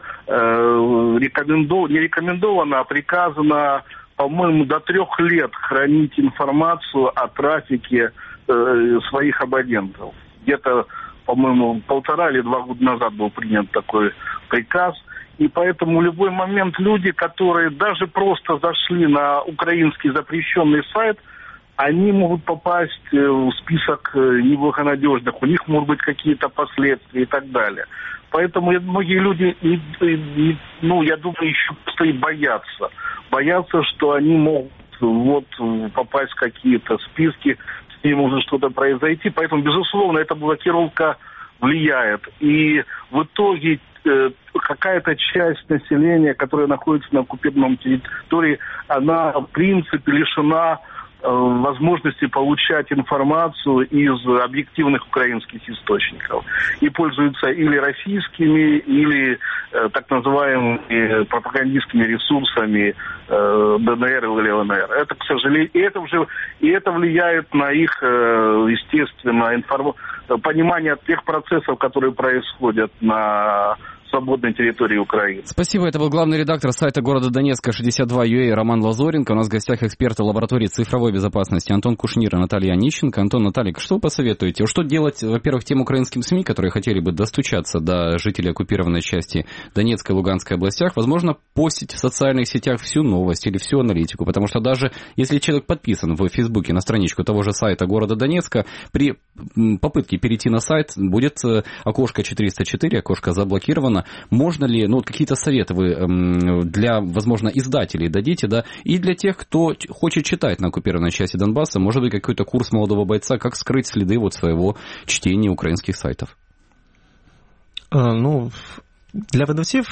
э, рекомендов, не рекомендовано, а приказано, по-моему, до трех лет хранить информацию о трафике э, своих абонентов. Где-то, по-моему, полтора или два года назад был принят такой приказ. И поэтому в любой момент люди, которые даже просто зашли на украинский запрещенный сайт, они могут попасть в список неблагонадежных, у них могут быть какие-то последствия и так далее. Поэтому многие люди, ну, я думаю, еще просто и боятся. Боятся, что они могут вот попасть в какие-то списки, с ними может что-то произойти. Поэтому, безусловно, эта блокировка влияет. И в итоге э, какая-то часть населения, которая находится на оккупированном территории, она, в принципе, лишена возможности получать информацию из объективных украинских источников. И пользуются или российскими, или э, так называемыми пропагандистскими ресурсами э, ДНР или ЛНР. Это, к сожалению, и это, уже, и это влияет на их, э, естественно, информ... понимание тех процессов, которые происходят на свободной территории Украины. Спасибо. Это был главный редактор сайта города Донецка шестьдесят два ю эй Роман Лазоренко. У нас в гостях эксперты лаборатории цифровой безопасности Антон Кушнир и Наталья Онищенко. Антон, Наталья, что вы посоветуете? Что делать, во-первых, тем украинским СМИ, которые хотели бы достучаться до жителей оккупированной части Донецкой и Луганской областях? Возможно, постить в социальных сетях всю новость или всю аналитику, потому что даже если человек подписан в Фейсбуке на страничку того же сайта города Донецка, при попытке перейти на сайт будет окошко четыреста четыре, окошко заблокировано. Можно ли, ну, какие-то советы вы для, возможно, издателей дадите, да, и для тех, кто хочет читать на оккупированной части Донбасса, может быть, какой-то курс молодого бойца, как скрыть следы вот своего чтения украинских сайтов? Ну, для видавців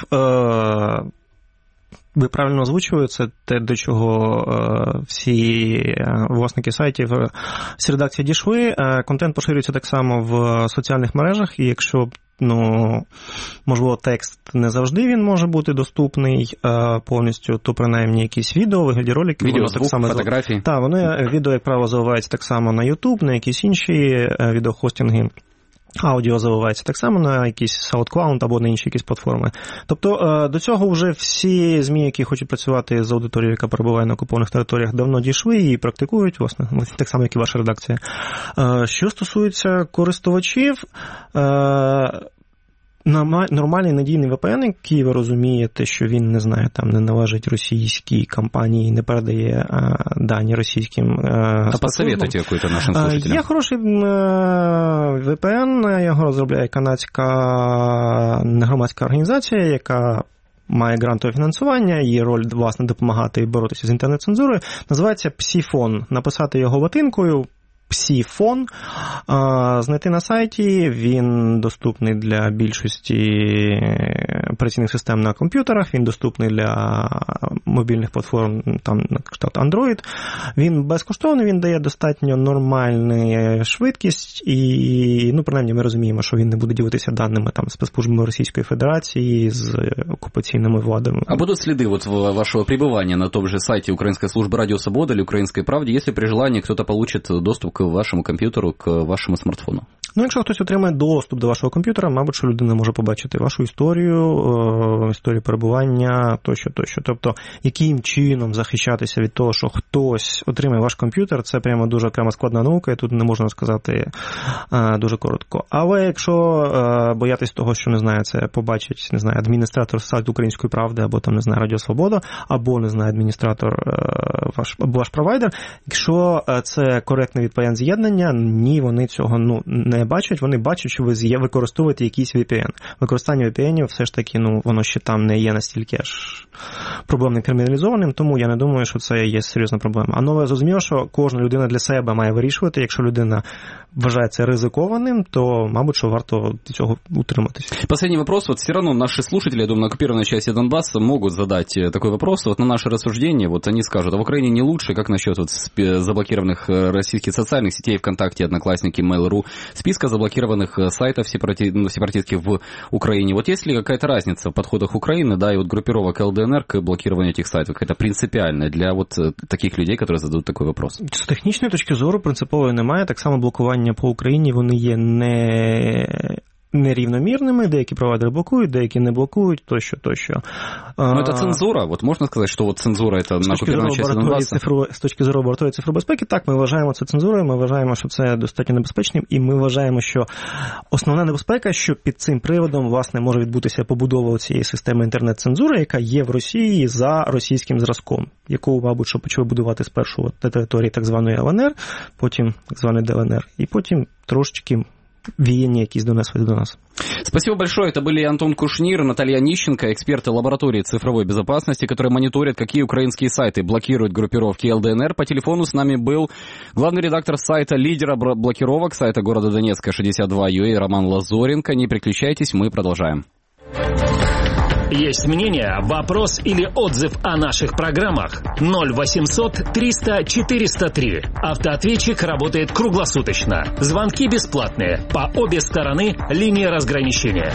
ви правильно озвучуєте, це те, до чого всі власники сайтів, всі редакції дійшли. Контент поширюється так само в соціальних мережах, і якщо, ну, можливо, текст не завжди він може бути доступний повністю, то принаймні якісь відео, вигляді ролики. Відео, звук, само... фотографії. Так, вони, відео, як правило, заливаються так само на YouTube, на якісь інші відеохостинги. Аудіо заливається так само на якісь SoundCloud або на інші якісь платформи. Тобто до цього вже всі ЗМІ, які хочуть працювати з аудиторією, яка перебуває на окупованих територіях, давно дійшли і практикують, власне, так само, як і ваша редакція. Що стосується користувачів, нормальний надійний ві пі ен, який ви розумієте, що він, не знаю, там не належить російській компанії, не передає а, дані російським а, а посоветуйте який-то нашим слушателям. Є хороший ві пі ен, його розробляє канадська негромадська організація, яка має грантове фінансування, її роль, власне, допомагати боротися з інтернет-цензурою. Називається Псіфон. Написати його латинкою Псіфон, знайти на сайті, він доступний для більшості операційних систем на комп'ютерах, він доступний для мобільних платформ, там, на кшталт Android. Він безкоштовний, він дає достатньо нормальну швидкість і, ну, принаймні, ми розуміємо, що він не буде ділитися даними там спецслужбами Російської Федерації з окупаційними владами. А будут следы вот вашего пребывания на том же сайте Украинской службы Радио Свобода или Украинской Правды, если при желании кто-то получит доступ к вашему компьютеру, к вашему смартфону? Ну, якщо хтось отримає доступ до вашого комп'ютера, мабуть, що людина може побачити вашу історію, історію перебування, тощо, тощо. Тобто, яким чином захищатися від того, що хтось отримає ваш комп'ютер, це прямо дуже окрема складна наука, і тут не можна сказати дуже коротко. Але якщо боятись того, що, не знаю, це побачить, не знаю, адміністратор сайту Української Правди, або там, не знаю, Радіо Свобода, або, не знаю, адміністратор, ваш, або ваш провайдер, якщо це коректне ві пі ен-з'єднання, ні, вони цього, ну, не бачать, вони бачать, що ви використовуєте якийсь ві пі ен. Використання ві пі ен все ж таки, ну, воно ще там не є настільки аж проблемним криміналізованим, тому я не думаю, що це є серйозна проблема. А нове зрозуміло, що кожна людина для себе має вирішувати, якщо людина вважає це ризикованим, то, мабуть, що варто від цього утриматися. Последний вопрос. Вот все равно наши слушатели, я думаю, на оккупированной части Донбасса могут задать такой вопрос. Вот на наше рассуждение, вот они скажут, а в Украине не лучше, как насчет вот заблокированных российских социальных сетей ВКонтакте, Одноклассники, Mail.ru, список списка заблокированных сайтов сепарати... ну, сепаратистских в Украине. Вот есть ли какая-то разница в подходах Украины, да, и вот группировок ЛДНР к блокированию этих сайтов, какая-то принципиальная для вот таких людей, которые задают такой вопрос? З технічної точки зору принципової немає. Так само блокування по Україні, вони є не... нерівномірними, деякі провайдери блокують, деякі не блокують, тощо, тощо. Ну, це цензура. Вот можна сказати, що от цензура – це на окупованій частині Донбасу? З точки зору лабораторії цифробезпеки, так, ми вважаємо це цензурою, ми вважаємо, що це достатньо небезпечним, і ми вважаємо, що основна небезпека, що під цим приводом, власне, може відбутися побудова цієї системи інтернет-цензури, яка є в Росії за російським зразком, яку, мабуть, що почали будувати спершу на території так званої ЛНР, потім так званої ДЛНР, і потім трошечки веяния, якісь донесли до нас. Спасибо большое. Это были Антон Кушнир, Наталья Нищенко, эксперты лаборатории цифровой безопасности, которые мониторят, какие украинские сайты блокируют группировки ЛДНР. По телефону с нами был главный редактор сайта лидера блокировок, сайта города Донецка шестьдесят два ю эй Роман Лазоренко. Не переключайтесь, мы продолжаем. Есть мнение, вопрос или отзыв о наших программах? ноль восемьсот триста четыреста три. Автоответчик работает круглосуточно. Звонки бесплатные. По обе стороны линии разграничения.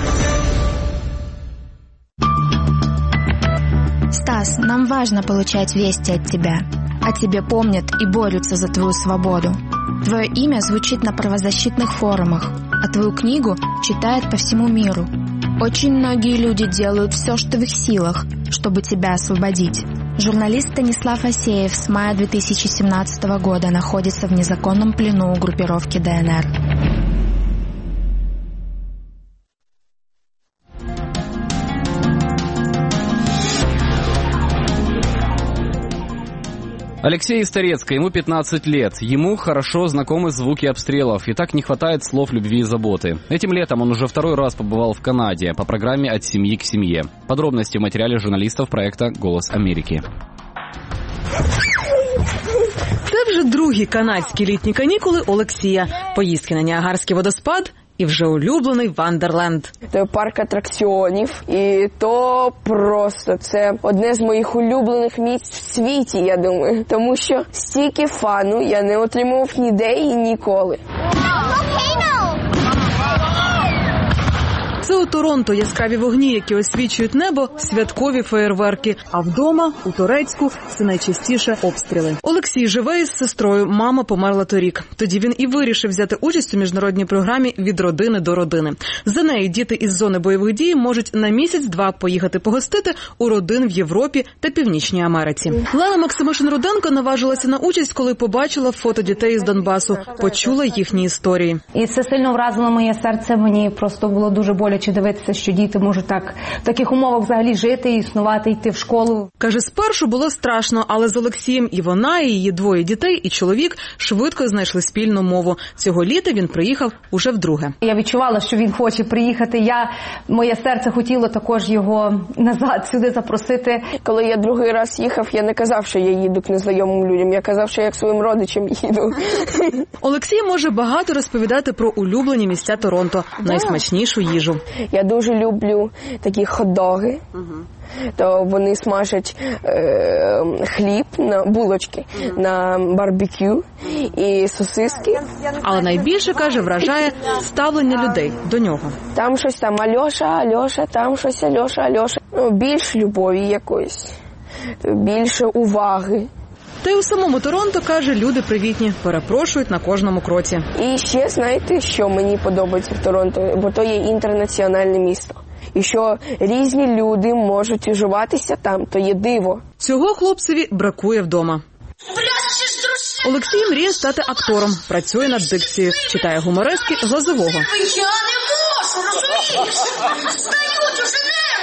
Стас, нам важно получать вести от тебя. О тебе помнят и борются за твою свободу. Твое имя звучит на правозащитных форумах, а твою книгу читают по всему миру. Очень многие люди делают все, что в их силах, чтобы тебя освободить. Журналист Станислав Асеев с мая две тысячи семнадцатого года находится в незаконном плену у группировки ДНР. Алексей из Торецка, ему пятнадцать лет. Ему хорошо знакомы звуки обстрелов, и так не хватает слов любви и заботы. Этим летом он уже второй раз побывал в Канаде по программе «От семьи к семье». Подробности в материале журналистов проекта «Голос Америки». Це вже другі канадські літні канікули Олексія. Поїздки на Ніагарський водоспад і вже улюблений Вандерленд. Це парк атракціонів, і то просто це одне з моїх улюблених місць в світі, я думаю. Тому що стільки фану я не отримував ніде і ніколи. Це у Торонто яскраві вогні, які освічують небо, святкові феєрверки. А вдома, у Торецьку, це найчастіше обстріли. Олексій живе із сестрою, мама померла торік. Тоді він і вирішив взяти участь у міжнародній програмі «Від родини до родини». За нею діти із зони бойових дій можуть на місяць-два поїхати погостити у родин в Європі та Північній Америці. Лена Максимишин-Руденко наважилася на участь, коли побачила фото дітей із Донбасу, почула їхні історії. І це сильно вразило моє серце, мені просто було дуже боляче чи дивитися, що діти можуть так в таких умовах взагалі жити, існувати, йти в школу. Каже, спершу було страшно, але з Олексієм і вона, і її двоє дітей, і чоловік швидко знайшли спільну мову. Цього літа він приїхав уже вдруге. Я відчувала, що він хоче приїхати. Я, моє серце хотіло також його назад сюди запросити. Коли я другий раз їхав, я не казав, що я їду к незнайомим людям. Я казав, що я к своїм родичам їду. Олексій може багато розповідати про улюблені місця Торонто, найсмачнішу їжу. Я дуже люблю такі хот-доги. Угу. То вони смажать е, хліб на булочки, mm. на барбекю і сосиски. Але найбільше, каже, вражає ставлення людей до нього. Там щось там Альоша, Альоша, там щось Альоша, Альоша. Ну, більш любові якоїсь, більше уваги. Та й у самому Торонто, каже, люди привітні, перепрошують на кожному кроці. І ще, знаєте, що мені подобається в Торонто? Бо то є інтернаціональне місто. І що різні люди можуть уживатися там, то є диво. Цього хлопцеві бракує вдома. Олексій мріє стати актором, працює над дикцією, читає гуморески Глазового. Я не можу, розумієш? Стають уже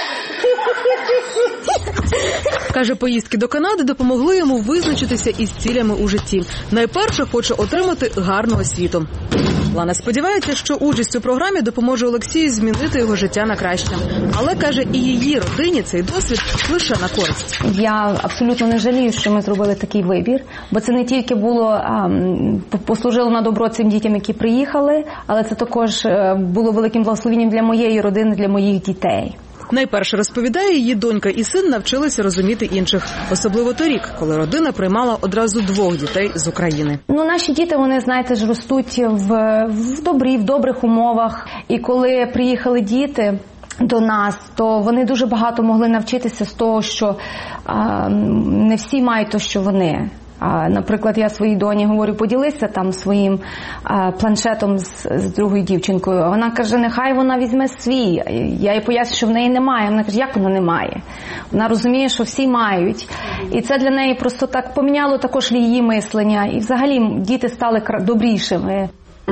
Каже, поїздки до Канади допомогли йому визначитися із цілями у житті. Найперше хоче отримати гарну освіту. Лана сподівається, що участь у програмі допоможе Олексію змінити його життя на краще. Але, каже, і її родині цей досвід лише на користь. Я абсолютно не жалію, що ми зробили такий вибір, бо це не тільки було а, послужило на добро цим дітям, які приїхали, але це також було великим благословенням для моєї родини, для моїх дітей. Найперше, розповідає, її донька і син навчилися розуміти інших. Особливо торік, коли родина приймала одразу двох дітей з України. Ну, наші діти, вони, знаєте ж, ростуть в, в добрі, в добрих умовах. І коли приїхали діти до нас, то вони дуже багато могли навчитися з того, що а, не всі мають те, що вони. А, наприклад, я своїй доні говорю, поділися там своїм а, планшетом з, з другою дівчинкою. А вона каже, нехай вона візьме свій. Я їй поясню, що в неї немає. Вона каже, як воно немає? Вона розуміє, що всі мають. І це для неї просто так поміняло також її мислення. І взагалі діти стали добрішими.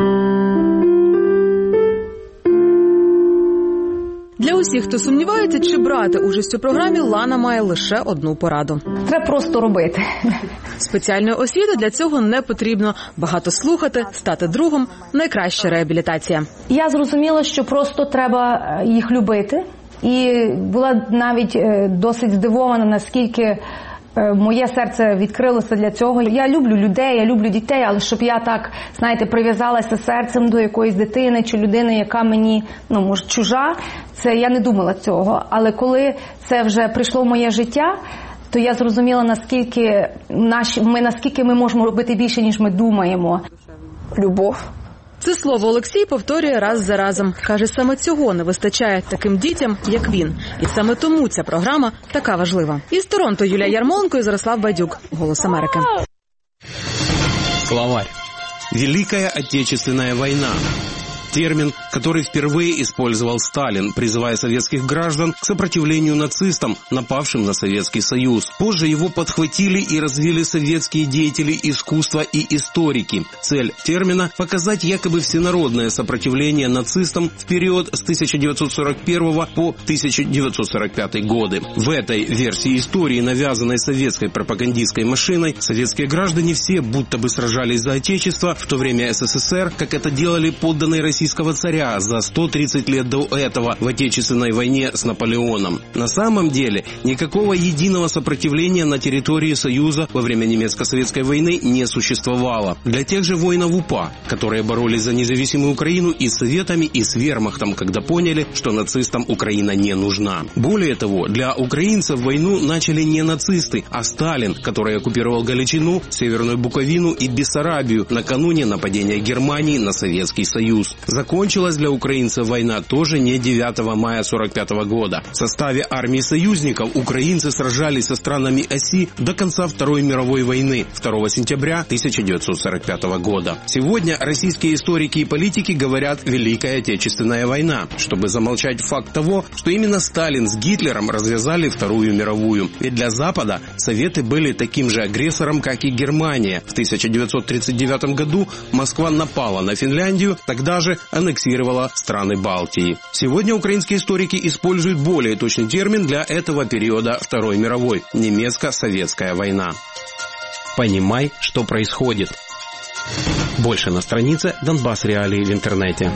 Для усіх, хто сумнівається, чи брати участь у програмі, Лана має лише одну пораду. Треба просто робити. Спеціальної освіти для цього не потрібно. Багато слухати, стати другом – найкраща реабілітація. Я зрозуміла, що просто треба їх любити. І була навіть досить здивована, наскільки моє серце відкрилося для цього. Я люблю людей, я люблю дітей, але щоб я так, знаєте, прив'язалася серцем до якоїсь дитини чи людини, яка мені, ну, може, чужа, це я не думала цього. Але коли це вже прийшло в моє життя, то я зрозуміла, наскільки наші, ми, наскільки ми можемо робити більше, ніж ми думаємо. Любов. Це слово Олексій повторює раз за разом. Каже, саме цього не вистачає таким дітям, як він. І саме тому ця програма така важлива. Із Торонто Юлія Ярмоленко і Зарослав Бадюк. Голос Америки. Словарь. Великая Отечественная война. Термин, который впервые использовал Сталин, призывая советских граждан к сопротивлению нацистам, напавшим на Советский Союз. Позже его подхватили и развили советские деятели искусства и историки. Цель термина – показать якобы всенародное сопротивление нацистам в период с тысяча девятьсот сорок первого по тысяча девятьсот сорок пятый годы. В этой версии истории, навязанной советской пропагандистской машиной, советские граждане все будто бы сражались за Отечество, в то время СССР, как это делали подданные России российского царя за сто тридцать лет до этого в Отечественной войне с Наполеоном. На самом деле никакого единого сопротивления на территории Союза во время немецко-советской войны не существовало. Для тех же воинов УПА, которые боролись за независимую Украину и с Советами, и с Вермахтом, когда поняли, что нацистам Украина не нужна. Более того, для украинцев войну начали не нацисты, а Сталин, который оккупировал Галичину, Северную Буковину и Бессарабию накануне нападения Германии на Советский Союз. Закончилась для украинцев война тоже не девятого мая сорок пятого года. В составе армии союзников украинцы сражались со странами оси до конца Второй мировой войны второго сентября тысяча девятьсот сорок пятого года. Сегодня российские историки и политики говорят «Великая Отечественная война», чтобы замолчать факт того, что именно Сталин с Гитлером развязали Вторую мировую. Ведь для Запада Советы были таким же агрессором, как и Германия. В тысяча девятьсот тридцать девятом году Москва напала на Финляндию, тогда же аннексировала страны Балтии. Сегодня украинские историки используют более точный термин для этого периода Второй мировой – немецко-советская война. Понимай, что происходит. Больше на странице Донбасс Реалии в интернете.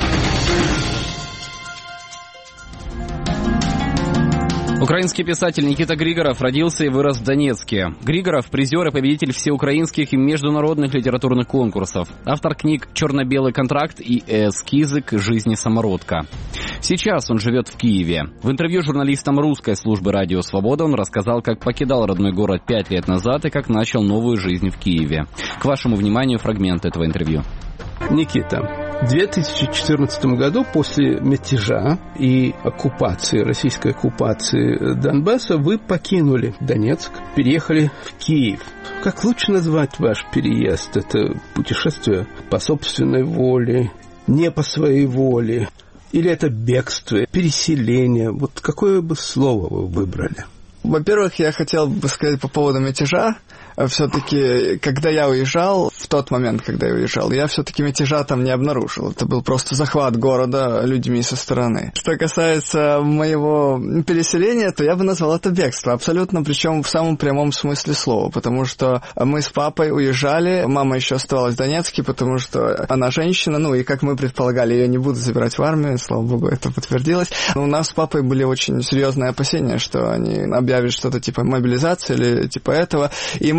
Украинский писатель Никита Григоров родился и вырос в Донецке. Григоров – призер и победитель всеукраинских и международных литературных конкурсов. Автор книг «Черно-белый контракт» и «Эскизы к жизни самородка». Сейчас он живет в Киеве. В интервью журналистам русской службы «Радио Свобода» он рассказал, как покидал родной город пять лет назад и как начал новую жизнь в Киеве. К вашему вниманию фрагмент этого интервью. Никита. В две тысячи четырнадцатом году, после мятежа и оккупации, российской оккупации Донбасса, вы покинули Донецк, переехали в Киев. Как лучше назвать ваш переезд? Это путешествие по собственной воле, не по своей воле? Или это бегство, переселение? Вот какое бы слово вы выбрали? Во-первых, я хотел бы сказать по поводу мятежа. Все-таки, когда я уезжал, в тот момент, когда я уезжал, я все-таки мятежа там не обнаружил. Это был просто захват города людьми со стороны. Что касается моего переселения, то я бы назвал это бегство. Абсолютно, причем в самом прямом смысле слова. Потому что мы с папой уезжали, мама еще оставалась в Донецке, потому что она женщина, ну и, как мы предполагали, ее не будут забирать в армию, слава богу, это подтвердилось. Но у нас с папой были очень серьезные опасения, что они объявят что-то типа мобилизации или типа этого. И мы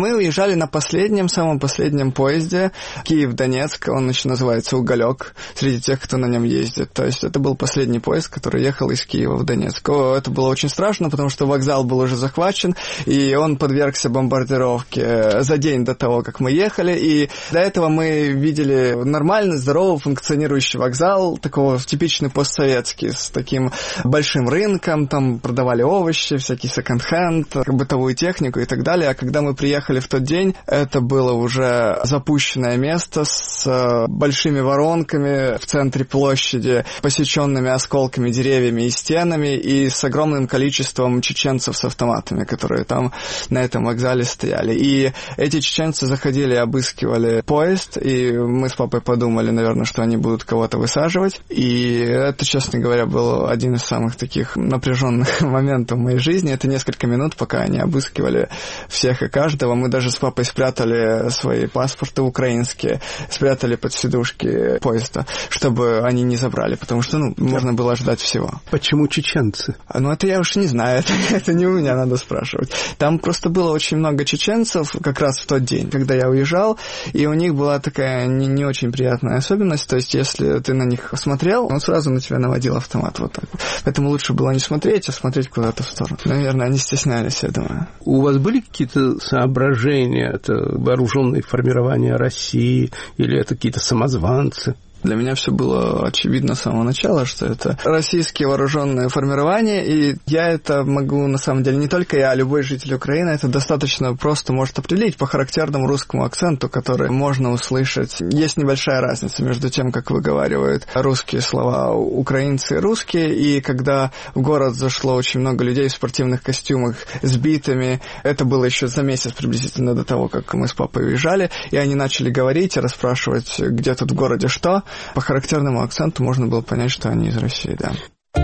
мы уезжали на последнем, самом последнем поезде Киев-Донецк, он еще называется «Уголек», среди тех, кто на нем ездит. То есть это был последний поезд, который ехал из Киева в Донецк. О, это было очень страшно, потому что вокзал был уже захвачен, и он подвергся бомбардировке за день до того, как мы ехали, и до этого мы видели нормальный, здоровый, функционирующий вокзал, такого типичный постсоветский, с таким большим рынком, там продавали овощи, всякий секонд-хенд, бытовую технику и так далее. А когда мы приехали в тот день, это было уже запущенное место с большими воронками в центре площади, посеченными осколками, деревьями и стенами, и с огромным количеством чеченцев с автоматами, которые там на этом вокзале стояли. И эти чеченцы заходили, обыскивали поезд, и мы с папой подумали, наверное, что они будут кого-то высаживать. И это, честно говоря, был один из самых таких напряженных моментов в моей жизни. Это несколько минут, пока они обыскивали всех и каждого. Мы даже с папой спрятали свои паспорты украинские, спрятали под сидушки поезда, чтобы они не забрали, потому что, ну, можно было ждать всего. Почему чеченцы? Ну, это я уж не знаю, это, это не у меня надо спрашивать. Там просто было очень много чеченцев как раз в тот день, когда я уезжал, и у них была такая не, не очень приятная особенность, то есть если ты на них смотрел, он сразу на тебя наводил автомат вот так. Поэтому лучше было не смотреть, а смотреть куда-то в сторону. Наверное, они стеснялись, я думаю. У вас были какие-то соображения, это вооруженные формирования России, или это какие-то самозванцы? Для меня все было очевидно с самого начала, что это российские вооруженные формирования, и я это могу, на самом деле, не только я, а любой житель Украины, это достаточно просто может определить по характерному русскому акценту, который можно услышать. Есть небольшая разница между тем, как выговаривают русские слова украинцы и русские, и когда в город зашло очень много людей в спортивных костюмах с битами, это было еще за месяц приблизительно до того, как мы с папой уезжали, и они начали говорить и расспрашивать, где тут в городе что. По характерному акценту можно было понять, что они из России, да.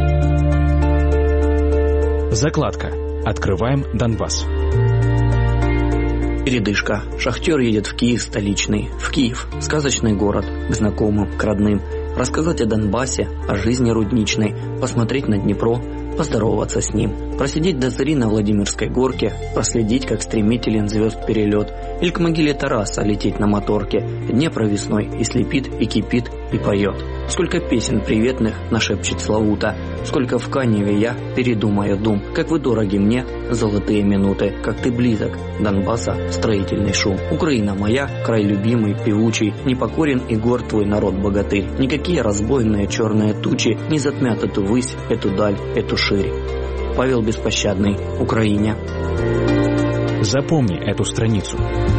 Закладка. Открываем Донбасс. Передышка. Шахтер едет в Киев столичный. В Киев. Сказочный город. К знакомым, к родным. Рассказать о Донбассе, о жизни рудничной. Посмотреть на Днепро. Поздороваться с ним. Просидеть до зари на Владимирской горке. Проследить, как стремителен звезд перелет. Или к могиле Тараса лететь на моторке. Днепр весной и слепит, и кипит, и поет. Сколько песен приветных нашепчет Славута. Сколько в Каневе я передумаю дум. Как вы дороги мне, золотые минуты. Как ты близок, Донбасса, строительный шум. Украина моя, край любимый, певучий. Непокорен и горд твой народ богатырь. Никакие разбойные черные тучи не затмят эту высь, эту даль, эту ширь. Павел Беспощадный, Украине. Запомни эту страницу.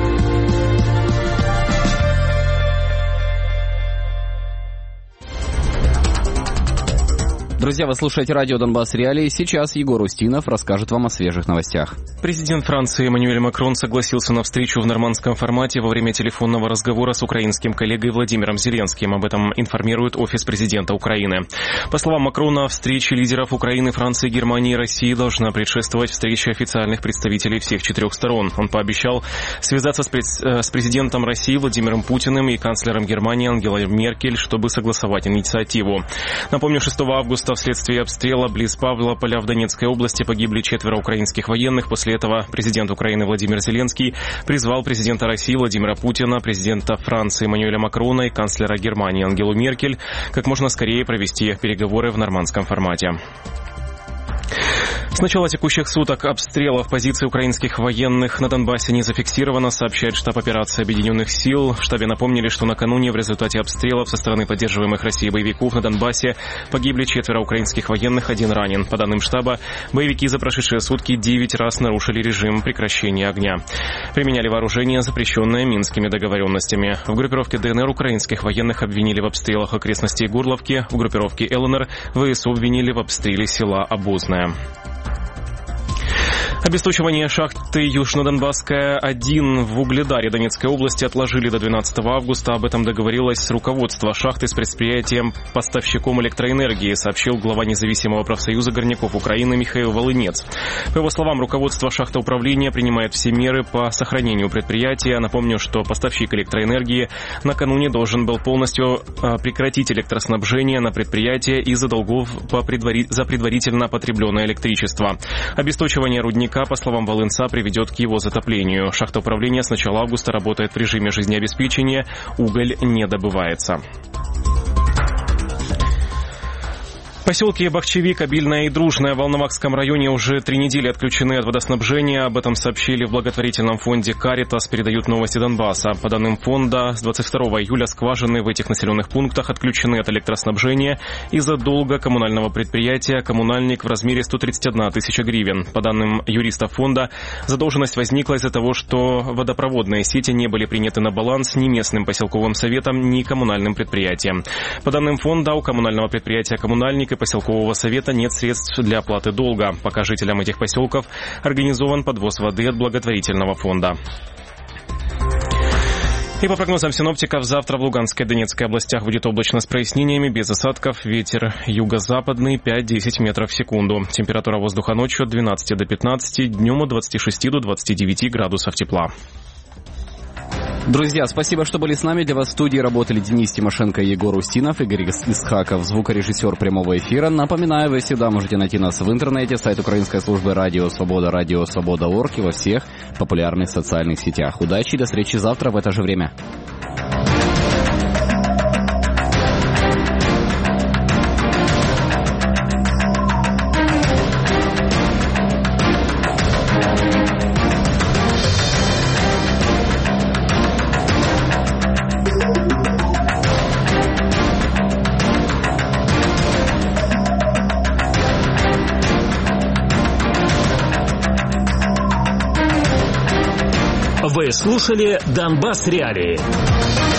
Друзья, вы слушаете радио «Донбасс Реалии». Сейчас Егор Устинов расскажет вам о свежих новостях. Президент Франции Эммануэль Макрон согласился на встречу в нормандском формате во время телефонного разговора с украинским коллегой Владимиром Зеленским. Об этом информирует офис президента Украины. По словам Макрона, встрече лидеров Украины, Франции, Германии и России должна предшествовать встреча официальных представителей всех четырех сторон. Он пообещал связаться с, пред... с президентом России Владимиром Путиным и канцлером Германии Ангелой Меркель, чтобы согласовать инициативу. Напомню, шестого августа вследствие обстрела близ Павлополя в Донецкой области погибли четверо украинских военных. После этого президент Украины Владимир Зеленский призвал президента России Владимира Путина, президента Франции Эммануэля Макрона и канцлера Германии Ангелу Меркель как можно скорее провести переговоры в нормандском формате. С начала текущих суток обстрелов позиций украинских военных на Донбассе не зафиксировано, сообщает штаб операции Объединенных сил. В штабе напомнили, что накануне в результате обстрелов со стороны поддерживаемых Россией боевиков на Донбассе погибли четверо украинских военных, один ранен. По данным штаба, боевики за прошедшие сутки девять раз нарушили режим прекращения огня. Применяли вооружение, запрещенное Минскими договоренностями. В группировке ДНР украинских военных обвинили в обстрелах окрестностей Горловки, в группировке ЛНР ВСУ обвинили в обстреле села Обозное. Обесточивание шахты Южно-Донбасская один в Угледаре Донецкой области отложили до двенадцатого августа. Об этом договорилось руководство шахты с предприятием-поставщиком электроэнергии, сообщил глава независимого профсоюза горняков Украины Михаил Волынец. По его словам, руководство шахтоуправления принимает все меры по сохранению предприятия. Напомню, что поставщик электроэнергии накануне должен был полностью прекратить электроснабжение на предприятие из-за долгов по предвари... за предварительно потребленное электричество. Обесточивание рудника ледника, по словам Волынца, приведет к его затоплению. Шахта управления с начала августа работает в режиме жизнеобеспечения, уголь не добывается. Поселки Бахчевик, Обильное и Дружное в Волновахском районе уже три недели отключены от водоснабжения. Об этом сообщили в благотворительном фонде «Каритас», передают новости Донбасса. По данным фонда, с двадцать второго июля скважины в этих населенных пунктах отключены от электроснабжения из-за долга коммунального предприятия «Коммунальник» в размере сто тридцать одна тысяча гривен. По данным юристов фонда, задолженность возникла из-за того, что водопроводные сети не были приняты на баланс ни местным поселковым советом, ни коммунальным предприятием. По данным фонда, у коммунального предприятия «Коммунальник» и поселкового совета нет средств для оплаты долга. Пока жителям этих поселков организован подвоз воды от благотворительного фонда. И по прогнозам синоптиков, завтра в Луганской и Донецкой областях будет облачно с прояснениями, без осадков, ветер юго-западный пять-десять метров в секунду. Температура воздуха ночью от двенадцати до пятнадцати, днем от двадцати шести до двадцати девяти градусов тепла. Друзья, спасибо, что были с нами. Для вас в студии работали Денис Тимошенко и Егор Устинов, Игорь Исхаков, звукорежиссер прямого эфира. Напоминаю, вы всегда можете найти нас в интернете, сайт украинской службы «Радио Свобода», радио свобода точка орг и во всех популярных социальных сетях. Удачи и до встречи завтра в это же время. Вы слушали «Донбасс Реалии».